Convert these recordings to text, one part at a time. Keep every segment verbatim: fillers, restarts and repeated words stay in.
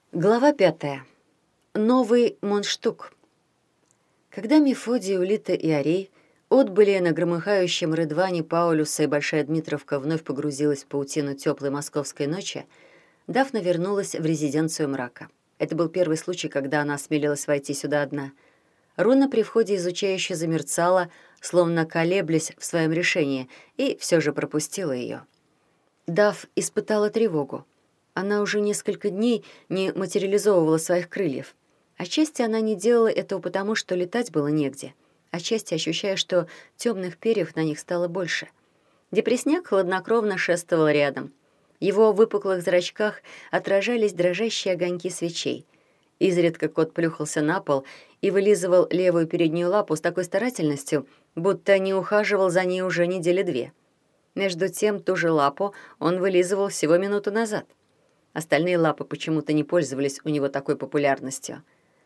Глава пятая. Новый мундштук. Когда Мефодий, Улита и Арей отбыли на громыхающем рыдване Паулюса, и Большая Дмитровка вновь погрузилась в паутину теплой московской ночи, Дафна вернулась в резиденцию мрака. Это был первый случай, когда она осмелилась войти сюда одна. Руна при входе изучающе замерцала, словно колеблясь в своем решении, и все же пропустила ее. Даф испытала тревогу. Она уже несколько дней не материализовывала своих крыльев. Отчасти она не делала этого потому, что летать было негде. Отчасти ощущая, что темных перьев на них стало больше. Депресняк хладнокровно шествовал рядом. В его выпуклых зрачках отражались дрожащие огоньки свечей. Изредка кот плюхался на пол и вылизывал левую переднюю лапу с такой старательностью, будто не ухаживал за ней уже недели две. Между тем, ту же лапу он вылизывал всего минуту назад. Остальные лапы почему-то не пользовались у него такой популярностью.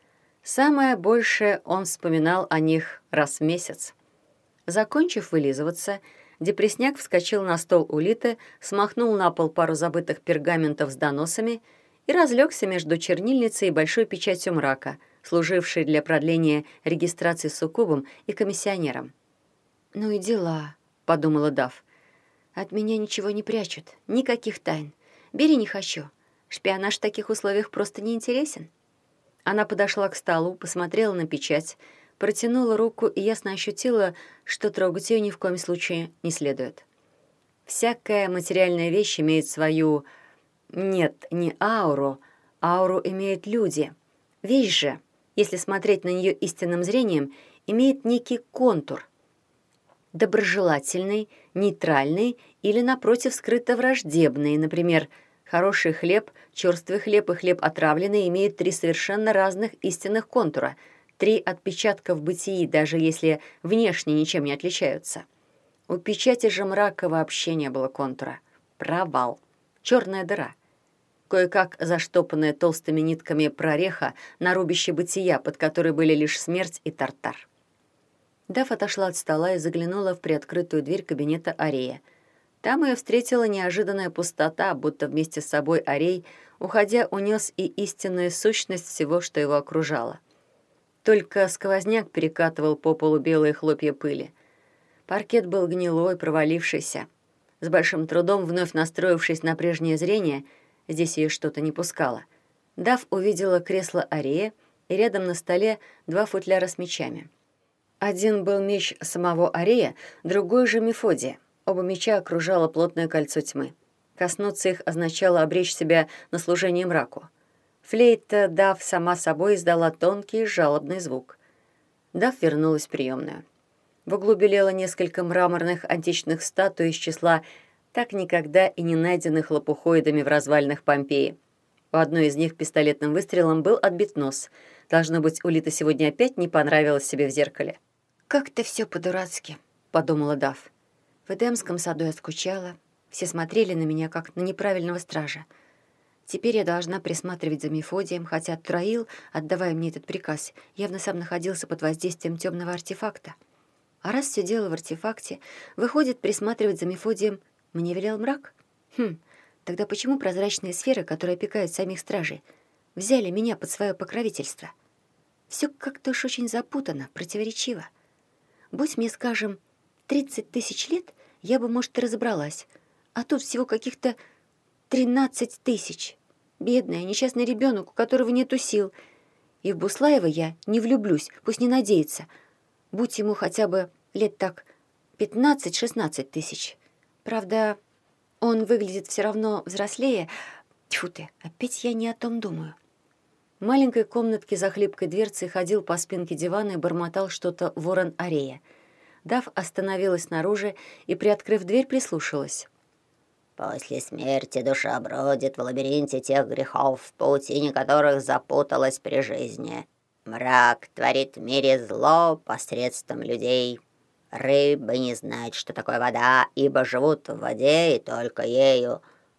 Самое большее он вспоминал о них раз в месяц. Закончив вылизываться, депресняк вскочил на стол Улиты, смахнул на пол пару забытых пергаментов с доносами и разлегся между чернильницей и большой печатью мрака, служившей для продления регистрации суккубом и комиссионером. «Ну и дела», — подумала Даф. «От меня ничего не прячут, никаких тайн. Бери не хочу. Шпионаж в таких условиях просто не интересен». Она подошла к столу, посмотрела на печать, протянула руку и ясно ощутила, что трогать ее ни в коем случае не следует. Всякая материальная вещь имеет свою... Нет, не ауру. Ауру имеют люди. Вещь же, если смотреть на нее истинным зрением, имеет некий контур. Доброжелательный, нейтральный или, напротив, скрыто враждебный. Например, хороший хлеб, черствый хлеб и хлеб отравленный имеют три совершенно разных истинных контура, три отпечатка в бытии, даже если внешне ничем не отличаются. У печати же мрака вообще не было контура. Провал. Черная дыра. Кое-как заштопанная толстыми нитками прореха на рубище бытия, под которой были лишь смерть и тартар. Даф отошла от стола и заглянула в приоткрытую дверь кабинета Арея. Там ее встретила неожиданная пустота, будто вместе с собой Арей, уходя, унес и истинную сущность всего, что его окружало. Только сквозняк перекатывал по полу белые хлопья пыли. Паркет был гнилой, провалившийся. С большим трудом, вновь настроившись на прежнее зрение, здесь ее что-то не пускало, Даф увидела кресло Арея и рядом на столе два футляра с мечами. Один был меч самого Арея, другой же Мефодия. Оба меча окружало плотное кольцо тьмы. Коснуться их означало обречь себя на служение мраку. Флейта, Даф, сама собой издала тонкий жалобный звук. Даф вернулась в приемную. В углу белело несколько мраморных античных статуй из числа так никогда и не найденных лопухоидами в развалинах Помпеи. У одной из них пистолетным выстрелом был отбит нос. Должно быть, Улита сегодня опять не понравилась себе в зеркале. «Как-то все по-дурацки», — подумала Даф. В Эдемском саду я скучала. Все смотрели на меня, как на неправильного стража. Теперь я должна присматривать за Мефодием, хотя Троил, отдавая мне этот приказ, явно сам находился под воздействием темного артефакта. А раз все дело в артефакте, выходит, присматривать за Мефодием мне велел мрак? Хм, тогда почему прозрачные сферы, которые опекают самих стражей, взяли меня под свое покровительство? Все как-то уж очень запутанно, противоречиво. Будь мне, скажем, тридцать тысяч лет, я бы, может, и разобралась. А тут всего каких-то тринадцать тысяч. Бедный, несчастный ребенок, у которого нету сил. И в Буслаева я не влюблюсь, пусть не надеется. Будь ему хотя бы лет так пятнадцать-шестнадцать тысяч. Правда, он выглядит все равно взрослее. Тьфу ты, опять я не о том думаю. В маленькой комнатке за хлипкой дверцей ходил по спинке дивана и бормотал что-то ворон Арея. Даф остановилась снаружи и, приоткрыв дверь, прислушалась. «После смерти душа бродит в лабиринте тех грехов, в паутине которых запуталась при жизни. Мрак творит в мире зло посредством людей. Рыбы не знают, что такое вода, ибо живут в воде и только ею.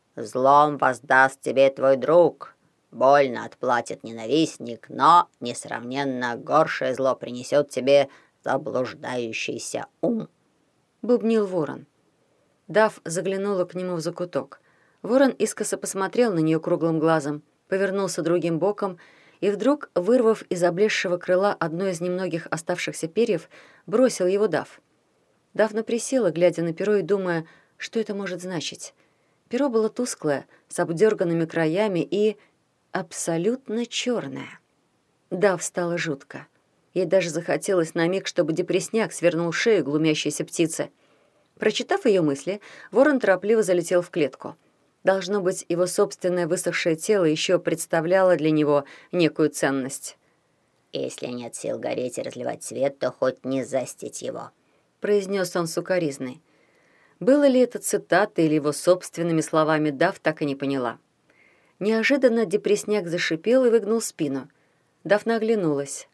Злом воздаст тебе твой друг. Больно отплатит ненавистник, но несравненно горшее зло принесет тебе заблуждающийся ум», — бубнил ворон. Даф заглянула к нему в закуток. Ворон искоса посмотрел на нее круглым глазом, повернулся другим боком и вдруг, вырвав из облезшего крыла одно из немногих оставшихся перьев, бросил его Дав. Дафна присела, глядя на перо и думая, что это может значить. Перо было тусклое, с обдерганными краями и абсолютно черное. Дав стало жутко. Ей даже захотелось на миг, чтобы депресняк свернул шею глумящейся птицы. Прочитав ее мысли, ворон торопливо залетел в клетку. Должно быть, его собственное высохшее тело еще представляло для него некую ценность. «Если нет сил гореть и разливать свет, то хоть не застить его», — произнес он сукоризной. Было ли это цитатой или его собственными словами, Дав так и не поняла. Неожиданно депресняк зашипел и выгнул спину. Дафна оглянулась.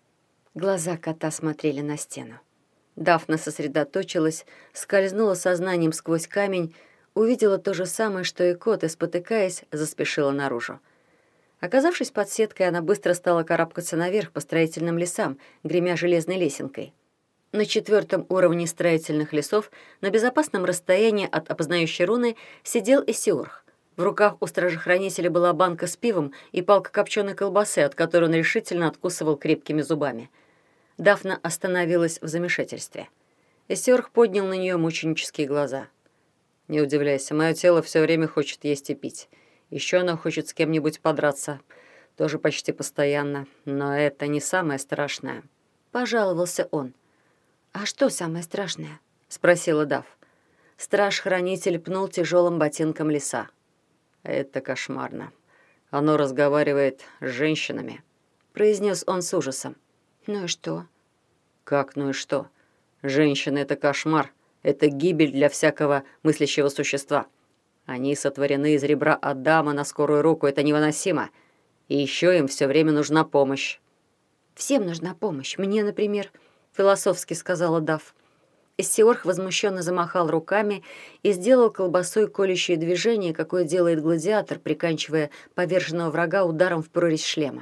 Глаза кота смотрели на стену. Дафна сосредоточилась, скользнула сознанием сквозь камень, увидела то же самое, что и кот, и, спотыкаясь, заспешила наружу. Оказавшись под сеткой, она быстро стала карабкаться наверх по строительным лесам, гремя железной лесенкой. На четвертом уровне строительных лесов, на безопасном расстоянии от опознающей руны, сидел Эссиорх. В руках у стражехранителя была банка с пивом и палка копченой колбасы, от которой он решительно откусывал крепкими зубами. Дафна остановилась в замешательстве. Эссиорх поднял на нее мученические глаза. «Не удивляйся, мое тело все время хочет есть и пить. Еще оно хочет с кем-нибудь подраться. Тоже почти постоянно. Но это не самое страшное». Пожаловался он. «А что самое страшное?» — спросила Дав. Страж-хранитель пнул тяжелым ботинком леса. «Это кошмарно. Оно разговаривает с женщинами», — произнес он с ужасом. «Ну и что?» «Как ну и что? Женщины — это кошмар. Это гибель для всякого мыслящего существа. Они сотворены из ребра Адама на скорую руку. Это невыносимо. И еще им все время нужна помощь». «Всем нужна помощь. Мне, например», — философски сказала Дав. Эссиорх возмущенно замахал руками и сделал колбасой колющее движение, какое делает гладиатор, приканчивая поверженного врага ударом в прорезь шлема.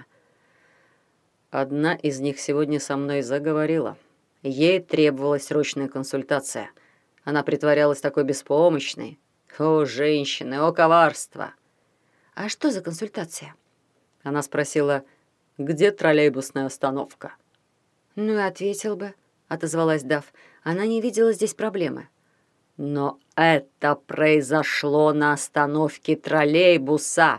«Одна из них сегодня со мной заговорила. Ей требовалась срочная консультация. Она притворялась такой беспомощной. О, женщины, о, коварство!» «А что за консультация?» Она спросила, где троллейбусная остановка. «Ну и ответил бы», — отозвалась Дав. Она не видела здесь проблемы. «Но это произошло на остановке троллейбуса!»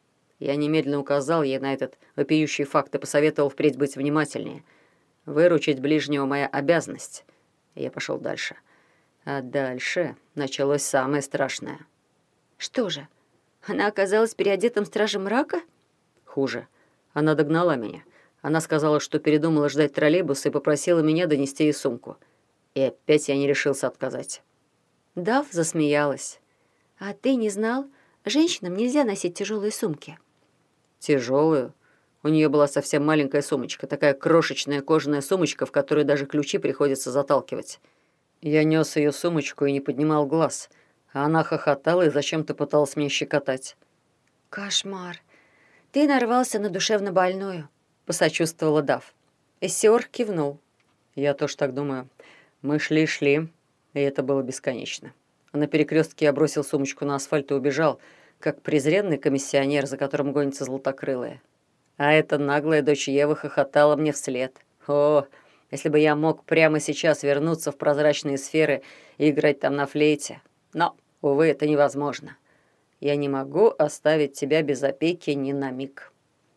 Я немедленно указал ей на этот вопиющий факт и посоветовал впредь быть внимательнее. Выручить ближнего — моя обязанность. Я пошел дальше. А дальше началось самое страшное. «Что же, она оказалась переодетым стражем мрака?» «Хуже. Она догнала меня. Она сказала, что передумала ждать троллейбуса и попросила меня донести ей сумку. И опять я не решился отказать». Дав засмеялась. «А ты не знал? Женщинам нельзя носить тяжелые сумки». «Тяжелую?» У нее была совсем маленькая сумочка, такая крошечная кожаная сумочка, в которую даже ключи приходится заталкивать. Я нес ее сумочку и не поднимал глаз, а она хохотала и зачем-то пыталась меня щекотать. «Кошмар! Ты нарвался на душевно больную», — посочувствовала Дав. Эссиорх кивнул. «Я тоже так думаю. Мы шли-шли, и это было бесконечно. А на перекрестке я бросил сумочку на асфальт и убежал, как презренный комиссионер, за которым гонится золотокрылая. А эта наглая дочь Евы хохотала мне вслед. О, если бы я мог прямо сейчас вернуться в прозрачные сферы и играть там на флейте. Но, увы, это невозможно. Я не могу оставить тебя без опеки ни на миг».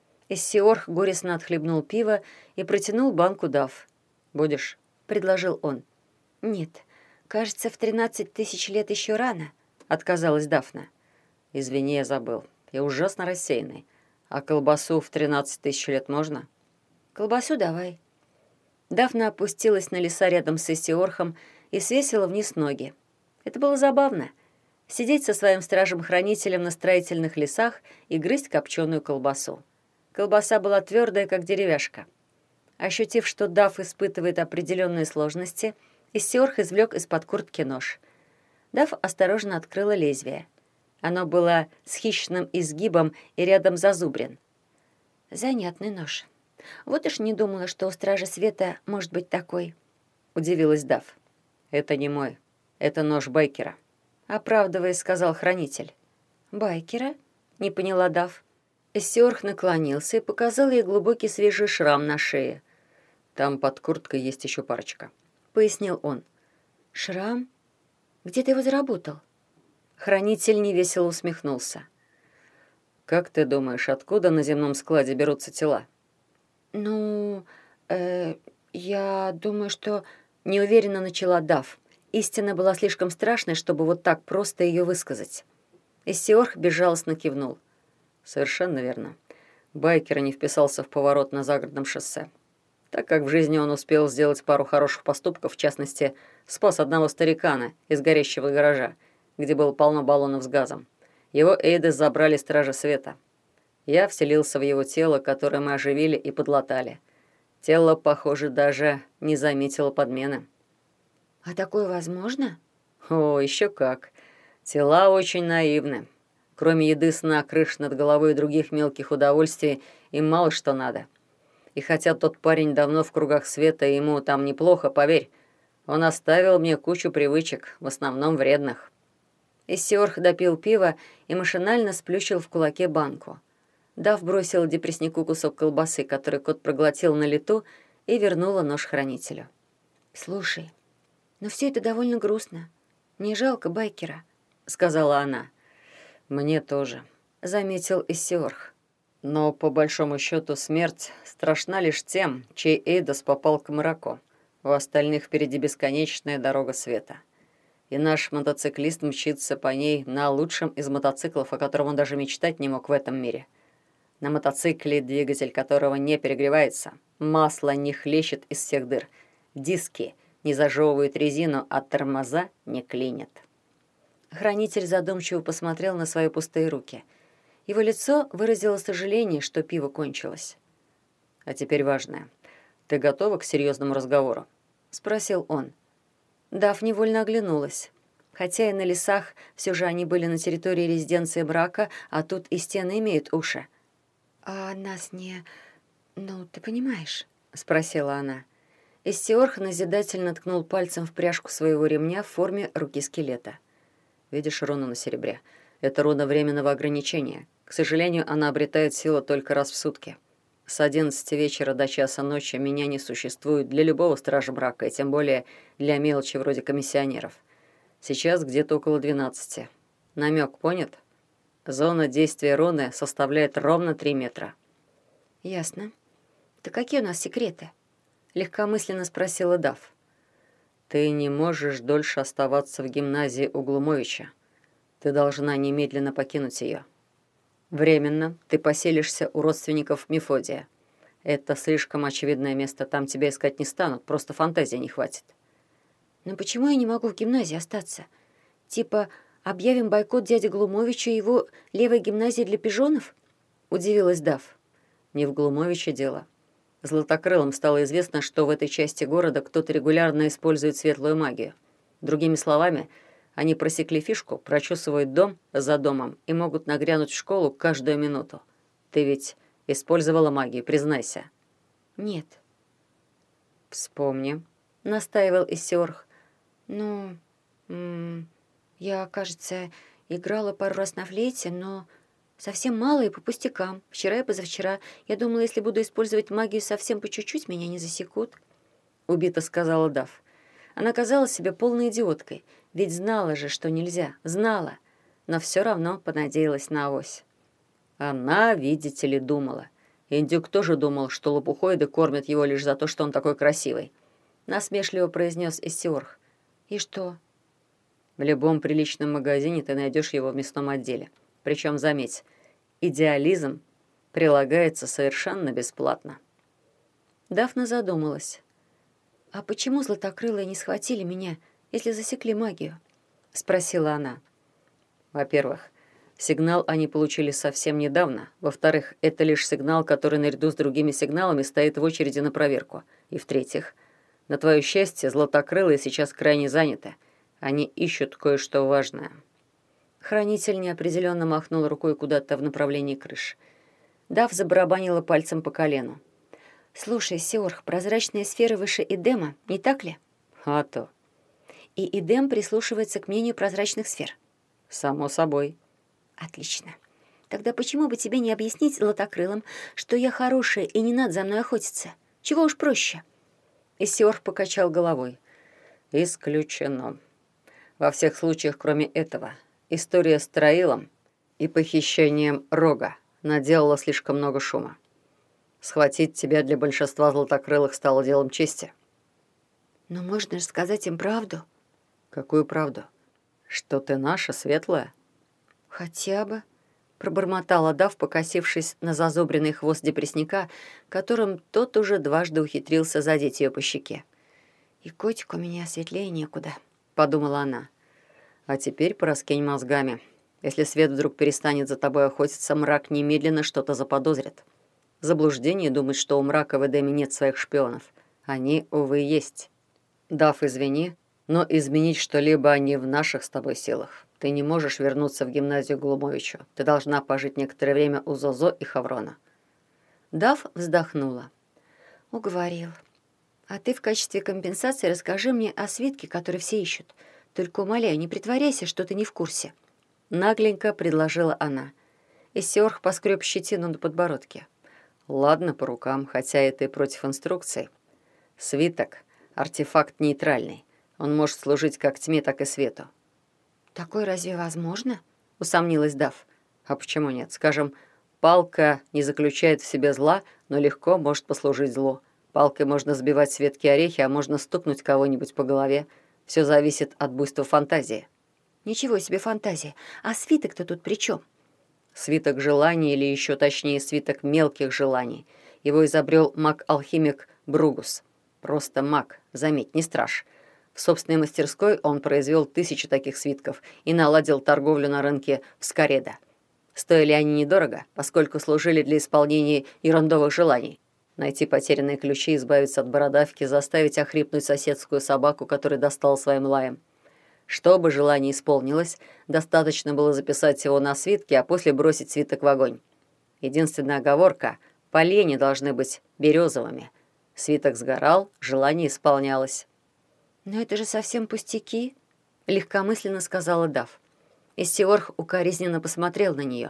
Эссиорх горестно отхлебнул пиво и протянул банку Дав. «Будешь?» — предложил он. «Нет, кажется, в тринадцать тысяч лет еще рано», — отказалась Дафна. «Извини, я забыл. Я ужасно рассеянный. А колбасу в тринадцать тысяч лет можно?» «Колбасу давай». Дафна опустилась на леса рядом с Эссиорхом и свесила вниз ноги. Это было забавно. Сидеть со своим стражем-хранителем на строительных лесах и грызть копченую колбасу. Колбаса была твердая, как деревяшка. Ощутив, что Дав испытывает определенные сложности, Эссиорх извлек из-под куртки нож. Дав осторожно открыла лезвие. Оно было с хищным изгибом и рядом зазубрин. «Занятный нож. Вот уж не думала, что у Стража Света может быть такой», — удивилась Дав. «Это не мой. Это нож Байкера», — оправдываясь, сказал хранитель. «Байкера?» — не поняла Дав. Иссиорх наклонился и показал ей глубокий свежий шрам на шее. «Там под курткой есть еще парочка», — пояснил он. «Шрам? Где ты его заработал?» Хранитель невесело усмехнулся. «Как ты думаешь, откуда на земном складе берутся тела?» «Ну, э, я думаю, что...» Неуверенно начала Дав. Истина была слишком страшной, чтобы вот так просто ее высказать. Иссиорх безжалостно кивнул. «Совершенно верно. Байкер не вписался в поворот на загородном шоссе. Так как в жизни он успел сделать пару хороших поступков, в частности, спас одного старикана из горящего гаража, где было полно баллонов с газом. Его Эйдес забрали стражи света. Я вселился в его тело, которое мы оживили и подлатали. Тело, похоже, даже не заметило подмены». «А такое возможно?» «О, еще как. Тела очень наивны. Кроме еды, сна, крыш над головой и других мелких удовольствий, им мало что надо. И хотя тот парень давно в кругах света, и ему там неплохо, поверь, он оставил мне кучу привычек, в основном вредных». Иссиорх допил пиво и машинально сплющил в кулаке банку. Дав бросила депресснику кусок колбасы, который кот проглотил на лету, и вернула нож хранителю. «Слушай, но все это довольно грустно. Мне жалко Байкера», — сказала она. «Мне тоже», — заметил Иссиорх. «Но, по большому счету, смерть страшна лишь тем, чей Эйдос попал к Марако. У остальных впереди бесконечная дорога света. И наш мотоциклист мчится по ней на лучшем из мотоциклов, о котором он даже мечтать не мог в этом мире. На мотоцикле, двигатель которого не перегревается, масло не хлещет из всех дыр, диски не зажевывают резину, а тормоза не клинят». Хранитель задумчиво посмотрел на свои пустые руки. Его лицо выразило сожаление, что пиво кончилось. «А теперь важное. Ты готова к серьезному разговору?» — спросил он. Дав невольно оглянулась. Хотя и на лесах, все же они были на территории резиденции брака, а тут и стены имеют уши. «А нас не... ну, ты понимаешь?» — спросила она. Иссиорх назидательно ткнул пальцем в пряжку своего ремня в форме руки скелета. «Видишь руну на серебре? Это руна временного ограничения. К сожалению, она обретает силу только раз в сутки. С одиннадцати вечера до часа ночи меня не существует для любого стража брака, и тем более для мелочи вроде комиссионеров. Сейчас где-то около двенадцати. Намек понят? Зона действия руны составляет ровно три метра». «Ясно. Да какие у нас секреты?» — легкомысленно спросила Дав. «Ты не можешь дольше оставаться в гимназии у Глумовича. Ты должна немедленно покинуть ее. Временно ты поселишься у родственников Мефодия. Это слишком очевидное место, там тебя искать не станут, просто фантазии не хватит». «Но почему я не могу в гимназии остаться? Типа объявим бойкот дяде Глумовичу и его левой гимназии для пижонов?» — удивилась Дав. «Не в Глумовиче дело. Златокрылым стало известно, что в этой части города кто-то регулярно использует светлую магию. Другими словами, они просекли фишку, прочесывают дом за домом и могут нагрянуть в школу каждую минуту. Ты ведь использовала магию, признайся». «Нет». «Вспомни», — настаивал Иссиорх. «Ну, м- я, кажется, играла пару раз на флейте, но совсем мало и по пустякам. Вчера и позавчера. Я думала, если буду использовать магию совсем по чуть-чуть, меня не засекут», — убито сказала Дав. Она казалась себе полной идиоткой, ведь знала же, что нельзя, знала, но все равно понадеялась на авось. Она, видите ли, думала. Индюк тоже думал, что лопухоиды кормят его лишь за то, что он такой красивый. Насмешливо произнес Иссиорх. «И что?» «В любом приличном магазине ты найдешь его в мясном отделе. Причем, заметь, идеализм прилагается совершенно бесплатно». Дафна задумалась. «А почему златокрылые не схватили меня, если засекли магию?» — спросила она. «Во-первых, сигнал они получили совсем недавно. Во-вторых, это лишь сигнал, который наряду с другими сигналами стоит в очереди на проверку. И в-третьих, на твое счастье, златокрылые сейчас крайне заняты. Они ищут кое-что важное». Хранитель неопределенно махнул рукой куда-то в направлении крыш. Дав забарабанила пальцем по колену. «Слушай, Сиорх, прозрачные сферы выше Эдема, не так ли?» «А то». «И Эдем прислушивается к мнению прозрачных сфер?» «Само собой». «Отлично. Тогда почему бы тебе не объяснить златокрылым, что я хорошая и не надо за мной охотиться? Чего уж проще?» Иссиор покачал головой. «Исключено. Во всех случаях, кроме этого, история с Троилом и похищением Рога наделала слишком много шума. Схватить тебя для большинства златокрылых стало делом чести». «Но можно же сказать им правду». «Какую правду? Что ты наша, светлая?» «Хотя бы», — пробормотала Дав, покосившись на зазубренный хвост депрессника, которым тот уже дважды ухитрился задеть ее по щеке. «И котик у меня светлее некуда», — подумала она. «А теперь пораскинь мозгами. Если свет вдруг перестанет за тобой охотиться, мрак немедленно что-то заподозрит. Заблуждение думать, что у мрака в Эдеме нет своих шпионов. Они, увы, есть. Дав, извини, но изменить что-либо не в наших с тобой силах. Ты не можешь вернуться в гимназию Глумовичу. Ты должна пожить некоторое время у Зозо и Хаврона». Дав вздохнула. «Уговорил. А ты в качестве компенсации расскажи мне о свитке, который все ищут. Только умоляю, не притворяйся, что ты не в курсе». Нагленько предложила она. Иссиорх поскреб щетину на подбородке. «Ладно, по рукам, хотя это и против инструкций. Свиток — артефакт нейтральный. Он может служить как тьме, так и свету». «Такое разве возможно?» — усомнилась Дав. «А почему нет? Скажем, палка не заключает в себе зла, но легко может послужить злу. Палкой можно сбивать с ветки орехи, а можно стукнуть кого-нибудь по голове. Все зависит от буйства фантазии». «Ничего себе фантазия! А свиток-то тут при чем?» «Свиток желаний, или еще точнее свиток мелких желаний. Его изобрел маг-алхимик Бругус. Просто маг, заметь, не страж. В собственной мастерской он произвел тысячи таких свитков и наладил торговлю на рынке в Скареда. Стоили они недорого, поскольку служили для исполнения ерундовых желаний. Найти потерянные ключи, избавиться от бородавки, заставить охрипнуть соседскую собаку, которая достала своим лаем. Чтобы желание исполнилось, достаточно было записать его на свитке, а после бросить свиток в огонь. Единственная оговорка — поленья должны быть березовыми. Свиток сгорал, желание исполнялось. «Но это же совсем пустяки», — легкомысленно сказала Дав. Иссиорх укоризненно посмотрел на нее.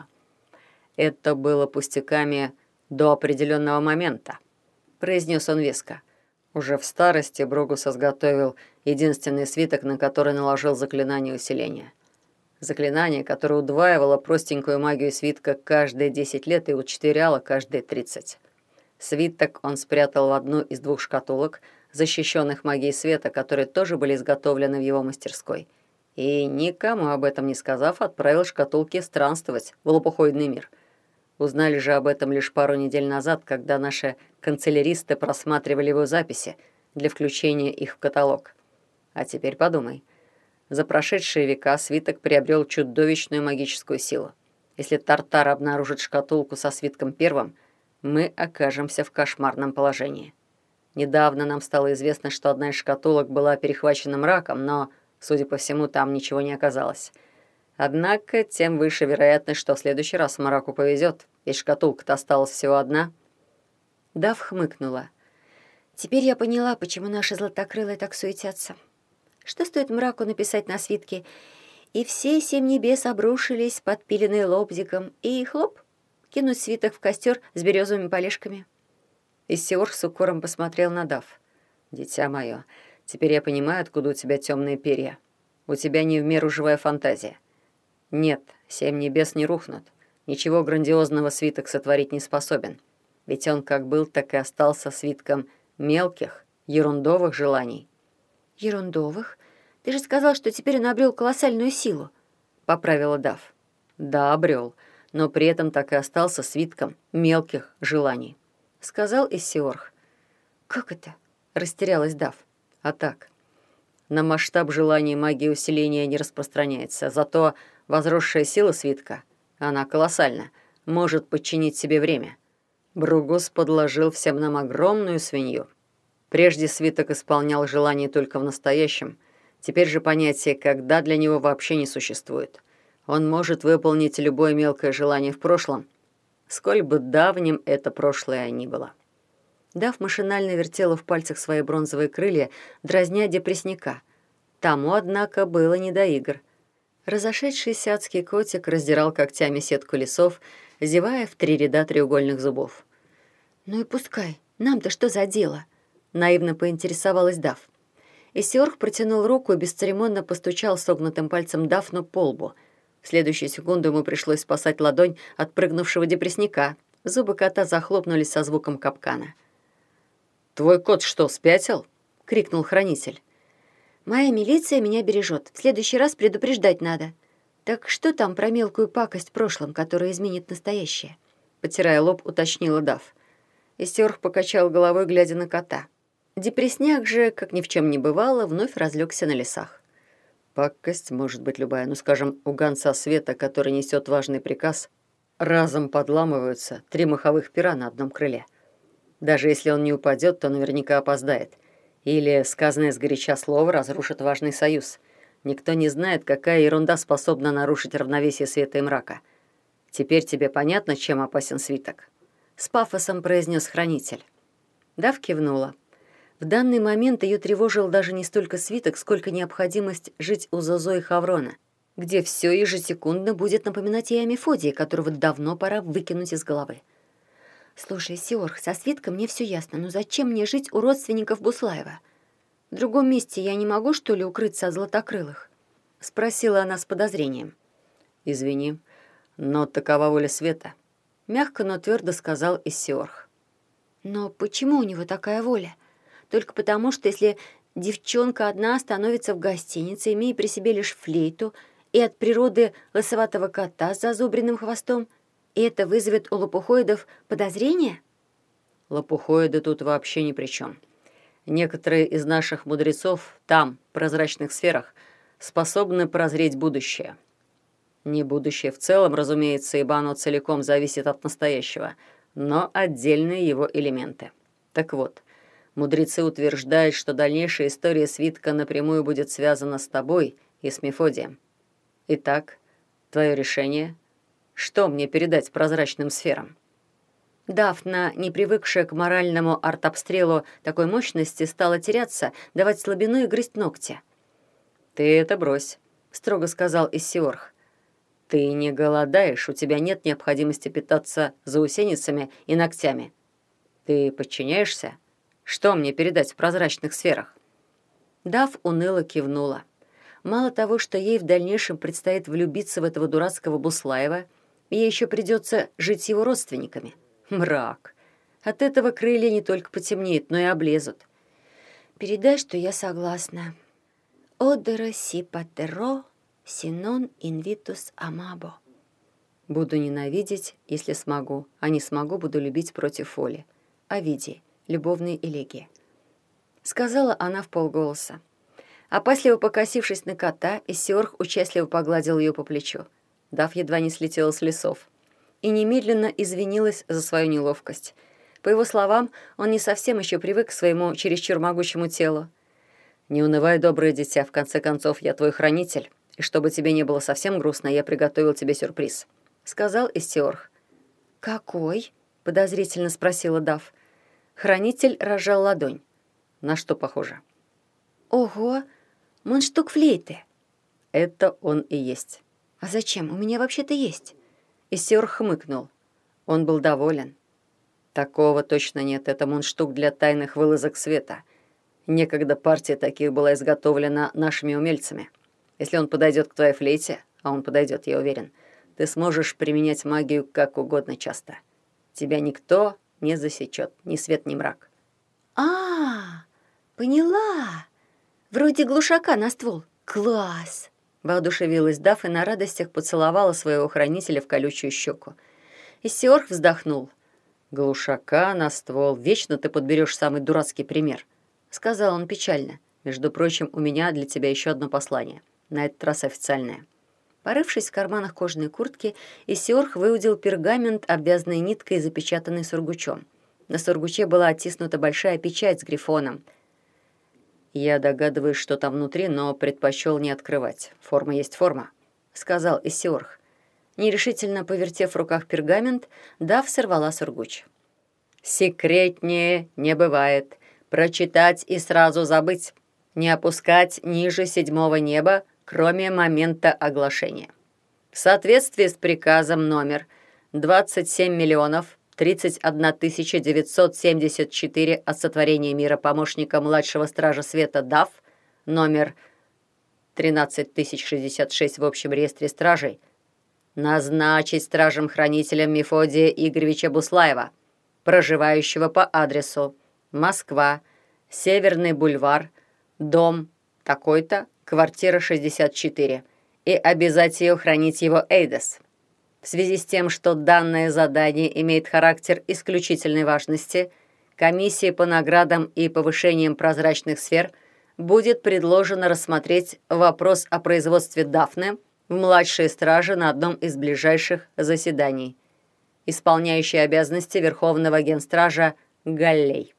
«Это было пустяками до определенного момента», — произнес он веско. Уже в старости Бругус изготовил единственный свиток, на который наложил заклинание усиления. Заклинание, которое удваивало простенькую магию свитка каждые десять лет и учетверяло каждые тридцать. Свиток он спрятал в одну из двух шкатулок, защищенных магией света, которые тоже были изготовлены в его мастерской. И, никому об этом не сказав, отправил шкатулки странствовать в лопухоидный мир. Узнали же об этом лишь пару недель назад, когда наши канцеляристы просматривали его записи для включения их в каталог. А теперь подумай. За прошедшие века свиток приобрел чудовищную магическую силу. Если Тартар обнаружит шкатулку со свитком первым, мы окажемся в кошмарном положении. Недавно нам стало известно, что одна из шкатулок была перехвачена мраком, но, судя по всему, там ничего не оказалось. Однако, тем выше вероятность, что в следующий раз мраку повезет, ведь шкатулка-то осталась всего одна. Дав хмыкнула. «Теперь я поняла, почему наши златокрылые так суетятся. Что стоит мраку написать на свитке? И все семь небес обрушились, подпиленные лобзиком, и хлоп, кинуть свиток в костер с березовыми полежками». Иссиорх с укором посмотрел на Дав. «Дитя мое, теперь я понимаю, откуда у тебя темные перья. У тебя не в меру живая фантазия. Нет, семь небес не рухнут. Ничего грандиозного свиток сотворить не способен. Ведь он как был, так и остался свитком мелких, ерундовых желаний». «Ерундовых? Ты же сказал, что теперь он обрел колоссальную силу», — поправила Дав. «Да, обрел, но при этом так и остался свитком мелких желаний», — сказал Иссиорх. «Как это?» — растерялась Дав. «А так, на масштаб желаний магия усиления не распространяется, зато возросшая сила свитка, она колоссальна, может подчинить себе время. Бругус подложил всем нам огромную свинью. Прежде свиток исполнял желание только в настоящем, теперь же понятие «когда» для него вообще не существует. Он может выполнить любое мелкое желание в прошлом, сколь бы давним это прошлое ни было». Дав машинально вертела в пальцах свои бронзовые крылья, дразня депрессника. Тому, однако, было не до игр. Разошедшийся адский котик раздирал когтями сетку лесов, зевая в три ряда треугольных зубов. «Ну и пускай. Нам-то что за дело?» — наивно поинтересовалась Дав. Исиорх протянул руку и бесцеремонно постучал согнутым пальцем Дафну по лбу. В следующую секунду ему пришлось спасать ладонь от прыгнувшего депрессника. Зубы кота захлопнулись со звуком капкана. «Твой кот что, спятил?» — крикнул хранитель. «Моя милиция меня бережет. В следующий раз предупреждать надо. Так что там про мелкую пакость в прошлом, которая изменит настоящее?» Потирая лоб, уточнила Дав. Исиорх покачал головой, глядя на кота. Депрессняк же, как ни в чем не бывало, вновь разлегся на лесах. Пакость может быть любая, ну, скажем, у гонца света, который несет важный приказ, разом подламываются три маховых пера на одном крыле. Даже если он не упадет, то наверняка опоздает. Или сказанное сгоряча слово разрушит важный союз. Никто не знает, какая ерунда способна нарушить равновесие света и мрака. Теперь тебе понятно, чем опасен свиток?» С пафосом произнес хранитель. Дав кивнула. В данный момент ее тревожил даже не столько свиток, сколько необходимость жить у Зозо и Хаврона, где все ежесекундно будет напоминать ей о Мефодии, которого давно пора выкинуть из головы. «Слушай, Сиорх, со свитком мне все ясно, но зачем мне жить у родственников Буслаева? В другом месте я не могу, что ли, укрыться от златокрылых?» — спросила она с подозрением. «Извини, но такова воля света», — мягко, но твердо сказал Иссиорх. «Но почему у него такая воля? Только потому, что если девчонка одна становится в гостинице, имея при себе лишь флейту и от природы лысоватого кота с зазубренным хвостом, и это вызовет у лопухоидов подозрения?» «Лопухоиды тут вообще ни при чем. Некоторые из наших мудрецов там, в прозрачных сферах, способны прозреть будущее. Не будущее в целом, разумеется, ибо оно целиком зависит от настоящего, но отдельные его элементы. Так вот, мудрецы утверждают, что дальнейшая история свитка напрямую будет связана с тобой и с Мефодием. Итак, твое решение? Что мне передать прозрачным сферам?» Дафна, не привыкшая к моральному артобстрелу такой мощности, стала теряться, давать слабину и грызть ногти. «Ты это брось», — строго сказал Иссиорх. «Ты не голодаешь, у тебя нет необходимости питаться заусеницами и ногтями. Ты подчиняешься? Что мне передать в прозрачных сферах?» Дав уныло кивнула. Мало того, что ей в дальнейшем предстоит влюбиться в этого дурацкого Буслаева, ей еще придется жить с его родственниками. Мрак. От этого крылья не только потемнеют, но и облезут. «Передай, что я согласна. Одера си патеро, синон инвитус амабо». «Буду ненавидеть, если смогу, а не смогу, буду любить против воли». Овидий. Любовные элегии. Сказала она вполголоса. Опасливо покосившись на кота, Иссиорх участливо погладил ее по плечу. Дав едва не слетела с лесов. И немедленно извинилась за свою неловкость. По его словам, он не совсем еще привык к своему чересчур могучему телу. «Не унывай, доброе дитя, в конце концов, я твой хранитель, и чтобы тебе не было совсем грустно, я приготовил тебе сюрприз», — сказал Иссиорх. «Какой?» — подозрительно спросила Дав. Хранитель разжал ладонь. «На что похоже?» «Ого! Мундштук флейты!» «Это он и есть». «А зачем? У меня вообще-то есть». Иссиорх хмыкнул. Он был доволен. «Такого точно нет. Это мундштук для тайных вылазок света. Некогда партия таких была изготовлена нашими умельцами. Если он подойдет к твоей флейте, а он подойдет, я уверен, ты сможешь применять магию как угодно часто. Тебя никто не засечет, ни свет, ни мрак». «А, поняла. Вроде глушака на ствол. Класс!» Воодушевилась Дав и на радостях поцеловала своего хранителя в колючую щеку. Иссиорх вздохнул. «Глушака на ствол. Вечно ты подберешь самый дурацкий пример», — сказал он печально. «Между прочим, у меня для тебя еще одно послание. На этот раз официальное». Порывшись в карманах кожаной куртки, Иссиорх выудил пергамент, обвязанный ниткой и запечатанный сургучом. На сургуче была оттиснута большая печать с грифоном. «Я догадываюсь, что там внутри, но предпочел не открывать. Форма есть форма», — сказал Иссиорх. Нерешительно повертев в руках пергамент, Дав сорвала сургуч. «Секретнее не бывает. Прочитать и сразу забыть. Не опускать ниже седьмого неба, кроме момента оглашения. В соответствии с приказом номер двадцать семь миллионов тридцать одна тысяча девятьсот семьдесят четыре от сотворения мира помощника младшего стража света ДАФ, номер тринадцать тысяч шестьдесят шесть в общем реестре стражей, назначить стражем-хранителем Мефодия Игоревича Буслаева, проживающего по адресу Москва, Северный бульвар, дом такой-то, квартира шестьдесят четыре, и обязать ее хранить его Эйдес. В связи с тем, что данное задание имеет характер исключительной важности, комиссии по наградам и повышениям прозрачных сфер будет предложено рассмотреть вопрос о производстве Дафны в младшей страже на одном из ближайших заседаний. Исполняющий обязанности Верховного Генстража Галлей.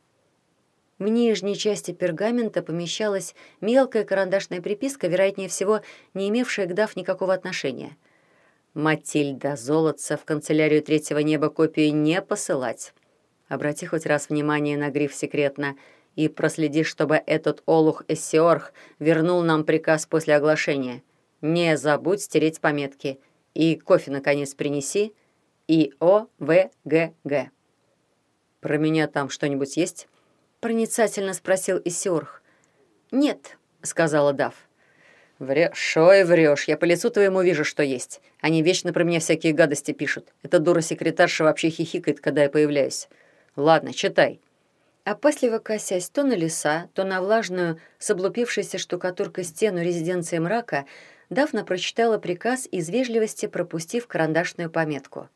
В нижней части пергамента помещалась мелкая карандашная приписка, вероятнее всего, не имевшая к Даф никакого отношения. «Матильда Золотца в канцелярию третьего неба копию не посылать. Обрати хоть раз внимание на гриф «Секретно» и проследи, чтобы этот олух Эссиорх вернул нам приказ после оглашения. Не забудь стереть пометки. И кофе, наконец, принеси. И О В Г Г. Про меня там что-нибудь есть?» Проницательно спросил Иссиорх. «Нет», — сказала Даф. «Врешь, ой, врешь. Я по лицу твоему вижу, что есть. Они вечно про меня всякие гадости пишут. Эта дура-секретарша вообще хихикает, когда я появляюсь. Ладно, читай». Опасливо косясь то на леса, то на влажную, с облупившейся штукатуркой стену резиденции мрака, Дафна прочитала приказ из вежливости, пропустив карандашную пометку.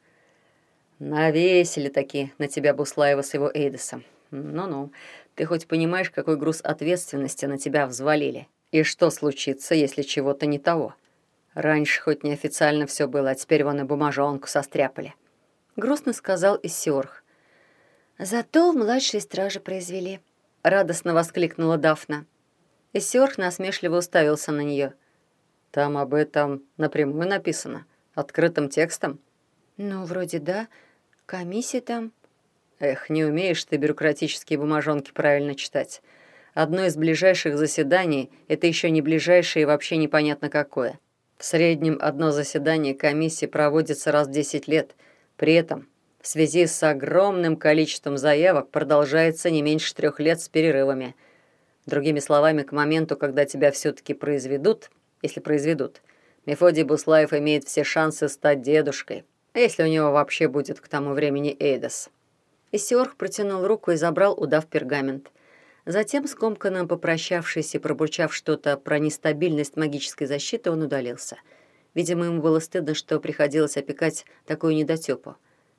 «Навесили таки на тебя Буслаева с его Эйдесом. Ну-ну, ты хоть понимаешь, какой груз ответственности на тебя взвалили? И что случится, если чего-то не того? Раньше хоть неофициально все было, а теперь вон и бумажонку состряпали». Грустно сказал Иссиорх. «Зато в младшей страже произвели», — радостно воскликнула Дафна. Иссиорх насмешливо уставился на нее. «Там об этом напрямую написано? Открытым текстом?» «Ну, вроде да. Комиссия там...» «Эх, не умеешь ты бюрократические бумажонки правильно читать. Одно из ближайших заседаний — это еще не ближайшее и вообще непонятно какое. В среднем одно заседание комиссии проводится раз в десять лет. При этом в связи с огромным количеством заявок продолжается не меньше трех лет с перерывами. Другими словами, к моменту, когда тебя все-таки произведут, если произведут, Мефодий Буслаев имеет все шансы стать дедушкой, если у него вообще будет к тому времени Эйдес». Иссиорх протянул руку и забрал у Даф пергамент. Затем, скомканно попрощавшись и пробурчав что-то про нестабильность магической защиты, он удалился. Видимо, ему было стыдно, что приходилось опекать такую недотёпу.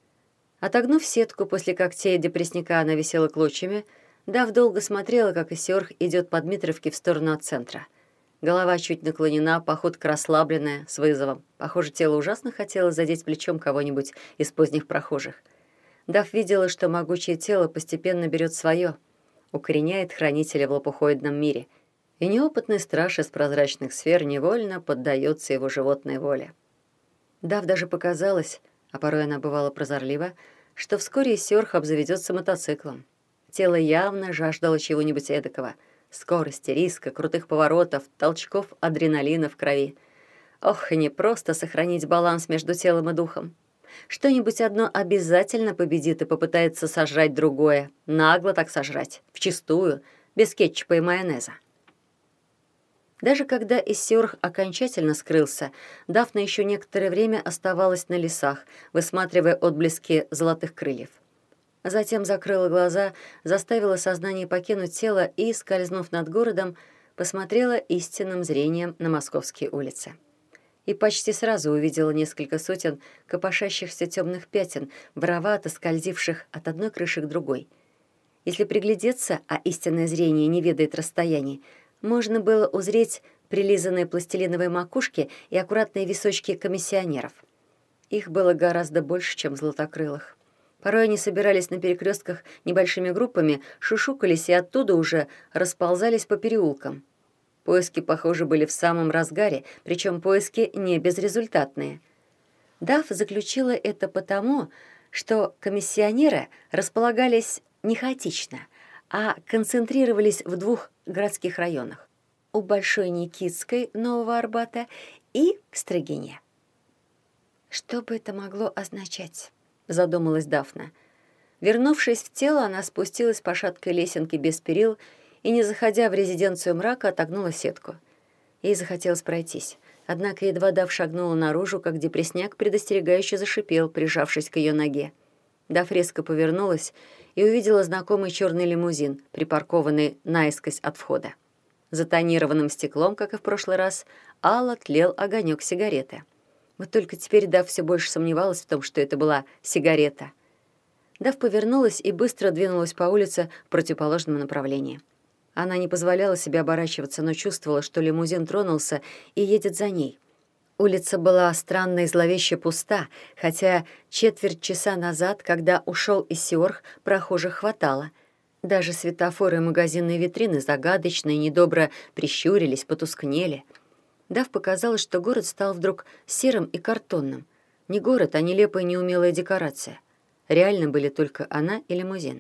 Отогнув сетку, после когтей депрессника она висела клочьями, Даф долго смотрела, как Иссиорх идет по Дмитровке в сторону от центра. Голова чуть наклонена, походка расслабленная, с вызовом. Похоже, тело ужасно хотело задеть плечом кого-нибудь из поздних прохожих. Даф видела, что могучее тело постепенно берет свое, укореняет хранителя в лопухоидном мире, и неопытный страж из прозрачных сфер невольно поддается его животной воле. Даф даже показалось, а порой она бывала прозорлива, что вскоре Иссиорх обзаведется мотоциклом. Тело явно жаждало чего-нибудь эдакого — скорости, риска, крутых поворотов, толчков адреналина в крови. Ох, не просто сохранить баланс между телом и духом. Что-нибудь одно обязательно победит и попытается сожрать другое. Нагло так сожрать, вчистую, без кетчупа и майонеза. Даже когда Иссиорх окончательно скрылся, Дафна еще некоторое время оставалась на лесах, высматривая отблески золотых крыльев. Затем закрыла глаза, заставила сознание покинуть тело и, скользнув над городом, посмотрела истинным зрением на московские улицы. И почти сразу увидела несколько сотен копошащихся темных пятен, воровато скользивших от одной крыши к другой. Если приглядеться, а истинное зрение не ведает расстояний, можно было узреть прилизанные пластилиновые макушки и аккуратные височки комиссионеров. Их было гораздо больше, чем златокрылых. Порой они собирались на перекрестках небольшими группами, шушукались и оттуда уже расползались по переулкам. Поиски, похоже, были в самом разгаре, причем поиски не безрезультатные. Даф заключила это потому, что комиссионеры располагались не хаотично, а концентрировались в двух городских районах. у Большой Никитской Нового Арбата и к Строгине. «Что бы это могло означать?» — задумалась Дафна. Вернувшись в тело, она спустилась по шаткой лесенке без перил и, не заходя в резиденцию мрака, отогнула сетку. Ей захотелось пройтись. Однако едва Дав шагнула наружу, как депресняк предостерегающе зашипел, прижавшись к ее ноге. Дав резко повернулась и увидела знакомый черный лимузин, припаркованный наискось от входа. За тонированным стеклом, как и в прошлый раз, алло тлел огонек сигареты. Вот только теперь Дав все больше сомневалась в том, что это была сигарета. Дав повернулась и быстро двинулась по улице в противоположном направлении. Она не позволяла себе оборачиваться, но чувствовала, что лимузин тронулся и едет за ней. Улица была странно и зловеще пуста, хотя четверть часа назад, когда ушел из Сиорх, прохожих хватало. Даже светофоры и магазинные витрины загадочно и недобро прищурились, потускнели. Дав показалось, что город стал вдруг серым и картонным. Не город, а нелепая неумелая декорация. Реально были только она и лимузин.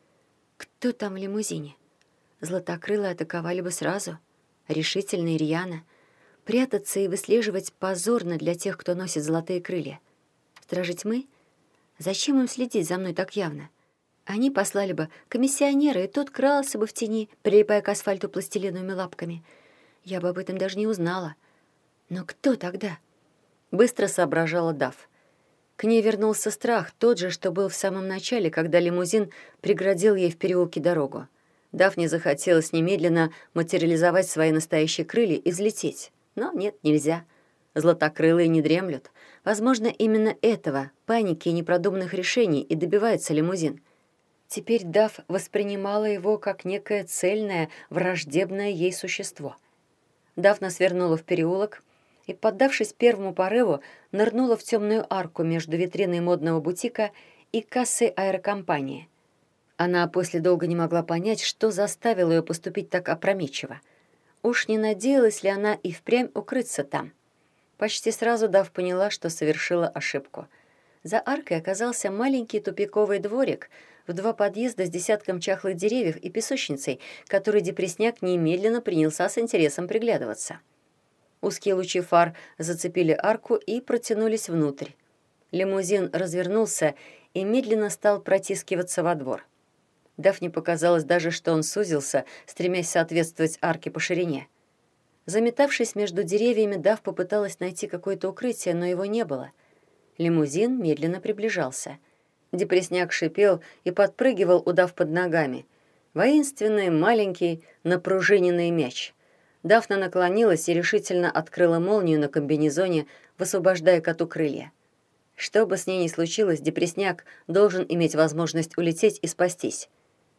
Кто там в лимузине? Златокрылые атаковали бы сразу, решительно и рьяно. Прятаться и выслеживать позорно для тех, кто носит золотые крылья. Стражи тьмы? Зачем им следить за мной так явно? Они послали бы комиссионера, и тот крался бы в тени, прилипая к асфальту пластилиновыми лапками. Я бы об этом даже не узнала. Но кто тогда? Быстро соображала Дав. К ней вернулся страх, тот же, что был в самом начале, когда лимузин преградил ей в переулке дорогу. Дафне захотелось немедленно материализовать свои настоящие крылья и взлететь. Но нет, нельзя. Златокрылые не дремлют. Возможно, именно этого, паники и непродуманных решений, и добивается лимузин. Теперь Дав воспринимала его как некое цельное, враждебное ей существо. Дафна свернула в переулок и, поддавшись первому порыву, нырнула в темную арку между витриной модного бутика и кассой аэрокомпании. Она после долго не могла понять, что заставило ее поступить так опрометчиво. Уж не надеялась ли она и впрямь укрыться там? Почти сразу Дав поняла, что совершила ошибку. За аркой оказался маленький тупиковый дворик в два подъезда с десятком чахлых деревьев и песочницей, который депресняк немедленно принялся с интересом приглядываться. Узкие лучи фар зацепили арку и протянулись внутрь. Лимузин развернулся и медленно стал протискиваться во двор. Дафне показалось даже, что он сузился, стремясь соответствовать арке по ширине. Заметавшись между деревьями, Дав попыталась найти какое-то укрытие, но его не было. Лимузин медленно приближался. Депресняк шипел и подпрыгивал, удав под ногами. Воинственный, маленький, напружиненный мяч. Дафна наклонилась и решительно открыла молнию на комбинезоне, высвобождая коту крылья. Что бы с ней ни случилось, депресняк должен иметь возможность улететь и спастись.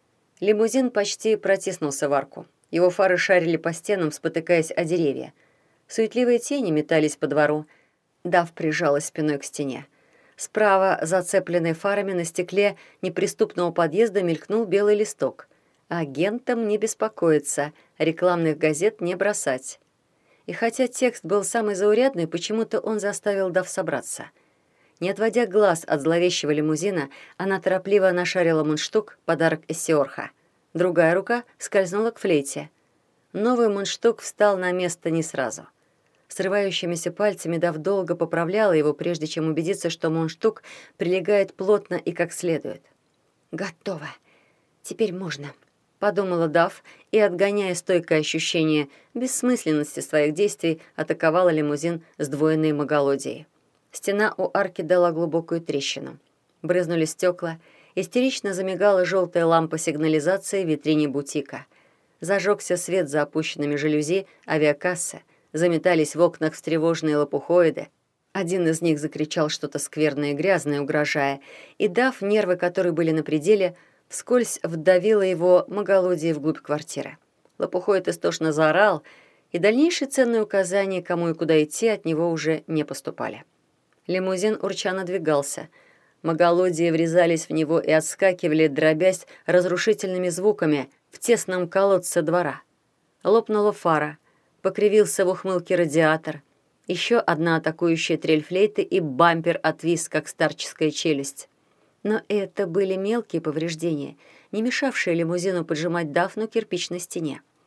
Лимузин почти протиснулся в арку. Его фары шарили по стенам, спотыкаясь о деревья. Суетливые тени метались по двору. Дав прижалась спиной к стене. Справа, зацепленный фарами, на стекле неприступного подъезда мелькнул белый листок. «Агентам не беспокоиться, рекламных газет не бросать». И хотя текст был самый заурядный, почему-то он заставил Дав собраться. Не отводя глаз от зловещего лимузина, она торопливо нашарила мундштук, подарок из Сиорха. Другая рука скользнула к флейте. Новый мундштук встал на место не сразу. Срывающимися пальцами Дав долго поправляла его, прежде чем убедиться, что мундштук прилегает плотно и как следует. «Готово. Теперь можно», — подумала Дав и, отгоняя стойкое ощущение бессмысленности своих действий, атаковала лимузин сдвоенной маголодией. Стена у арки дала глубокую трещину. Брызнули стекла, истерично замигала желтая лампа сигнализации в витрине бутика. Зажегся свет за опущенными жалюзи авиакассы, заметались в окнах встревоженные лопухоиды. Один из них закричал что-то скверное и грязное, угрожая, и, дав нервы, которые были на пределе, вскользь вдавила его маголодие вглубь квартиры. Лопухоид истошно заорал, и дальнейшие ценные указания, кому и куда идти, от него уже не поступали. Лимузин урча надвигался. Маголодия врезались в него и отскакивали, дробясь разрушительными звуками в тесном колодце двора. Лопнула фара, покривился в ухмылке радиатор. Еще одна атакующая трель флейты, и бампер отвис, как старческая челюсть. Но это были мелкие повреждения, не мешавшие лимузину поджимать Дафну к кирпичной стене.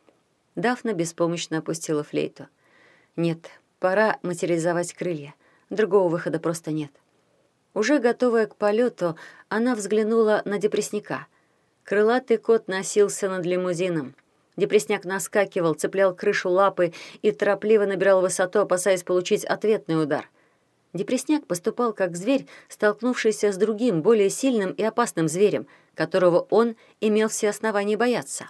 Дафна беспомощно опустила флейту. Нет, пора материализовать крылья. Другого выхода просто нет. Уже готовая к полету, она взглянула на депресняка. Крылатый кот носился над лимузином. Депресняк наскакивал, цеплял крышу лапы и торопливо набирал высоту, опасаясь получить ответный удар. Депресняк поступал как зверь, столкнувшийся с другим, более сильным и опасным зверем, которого он имел все основания бояться.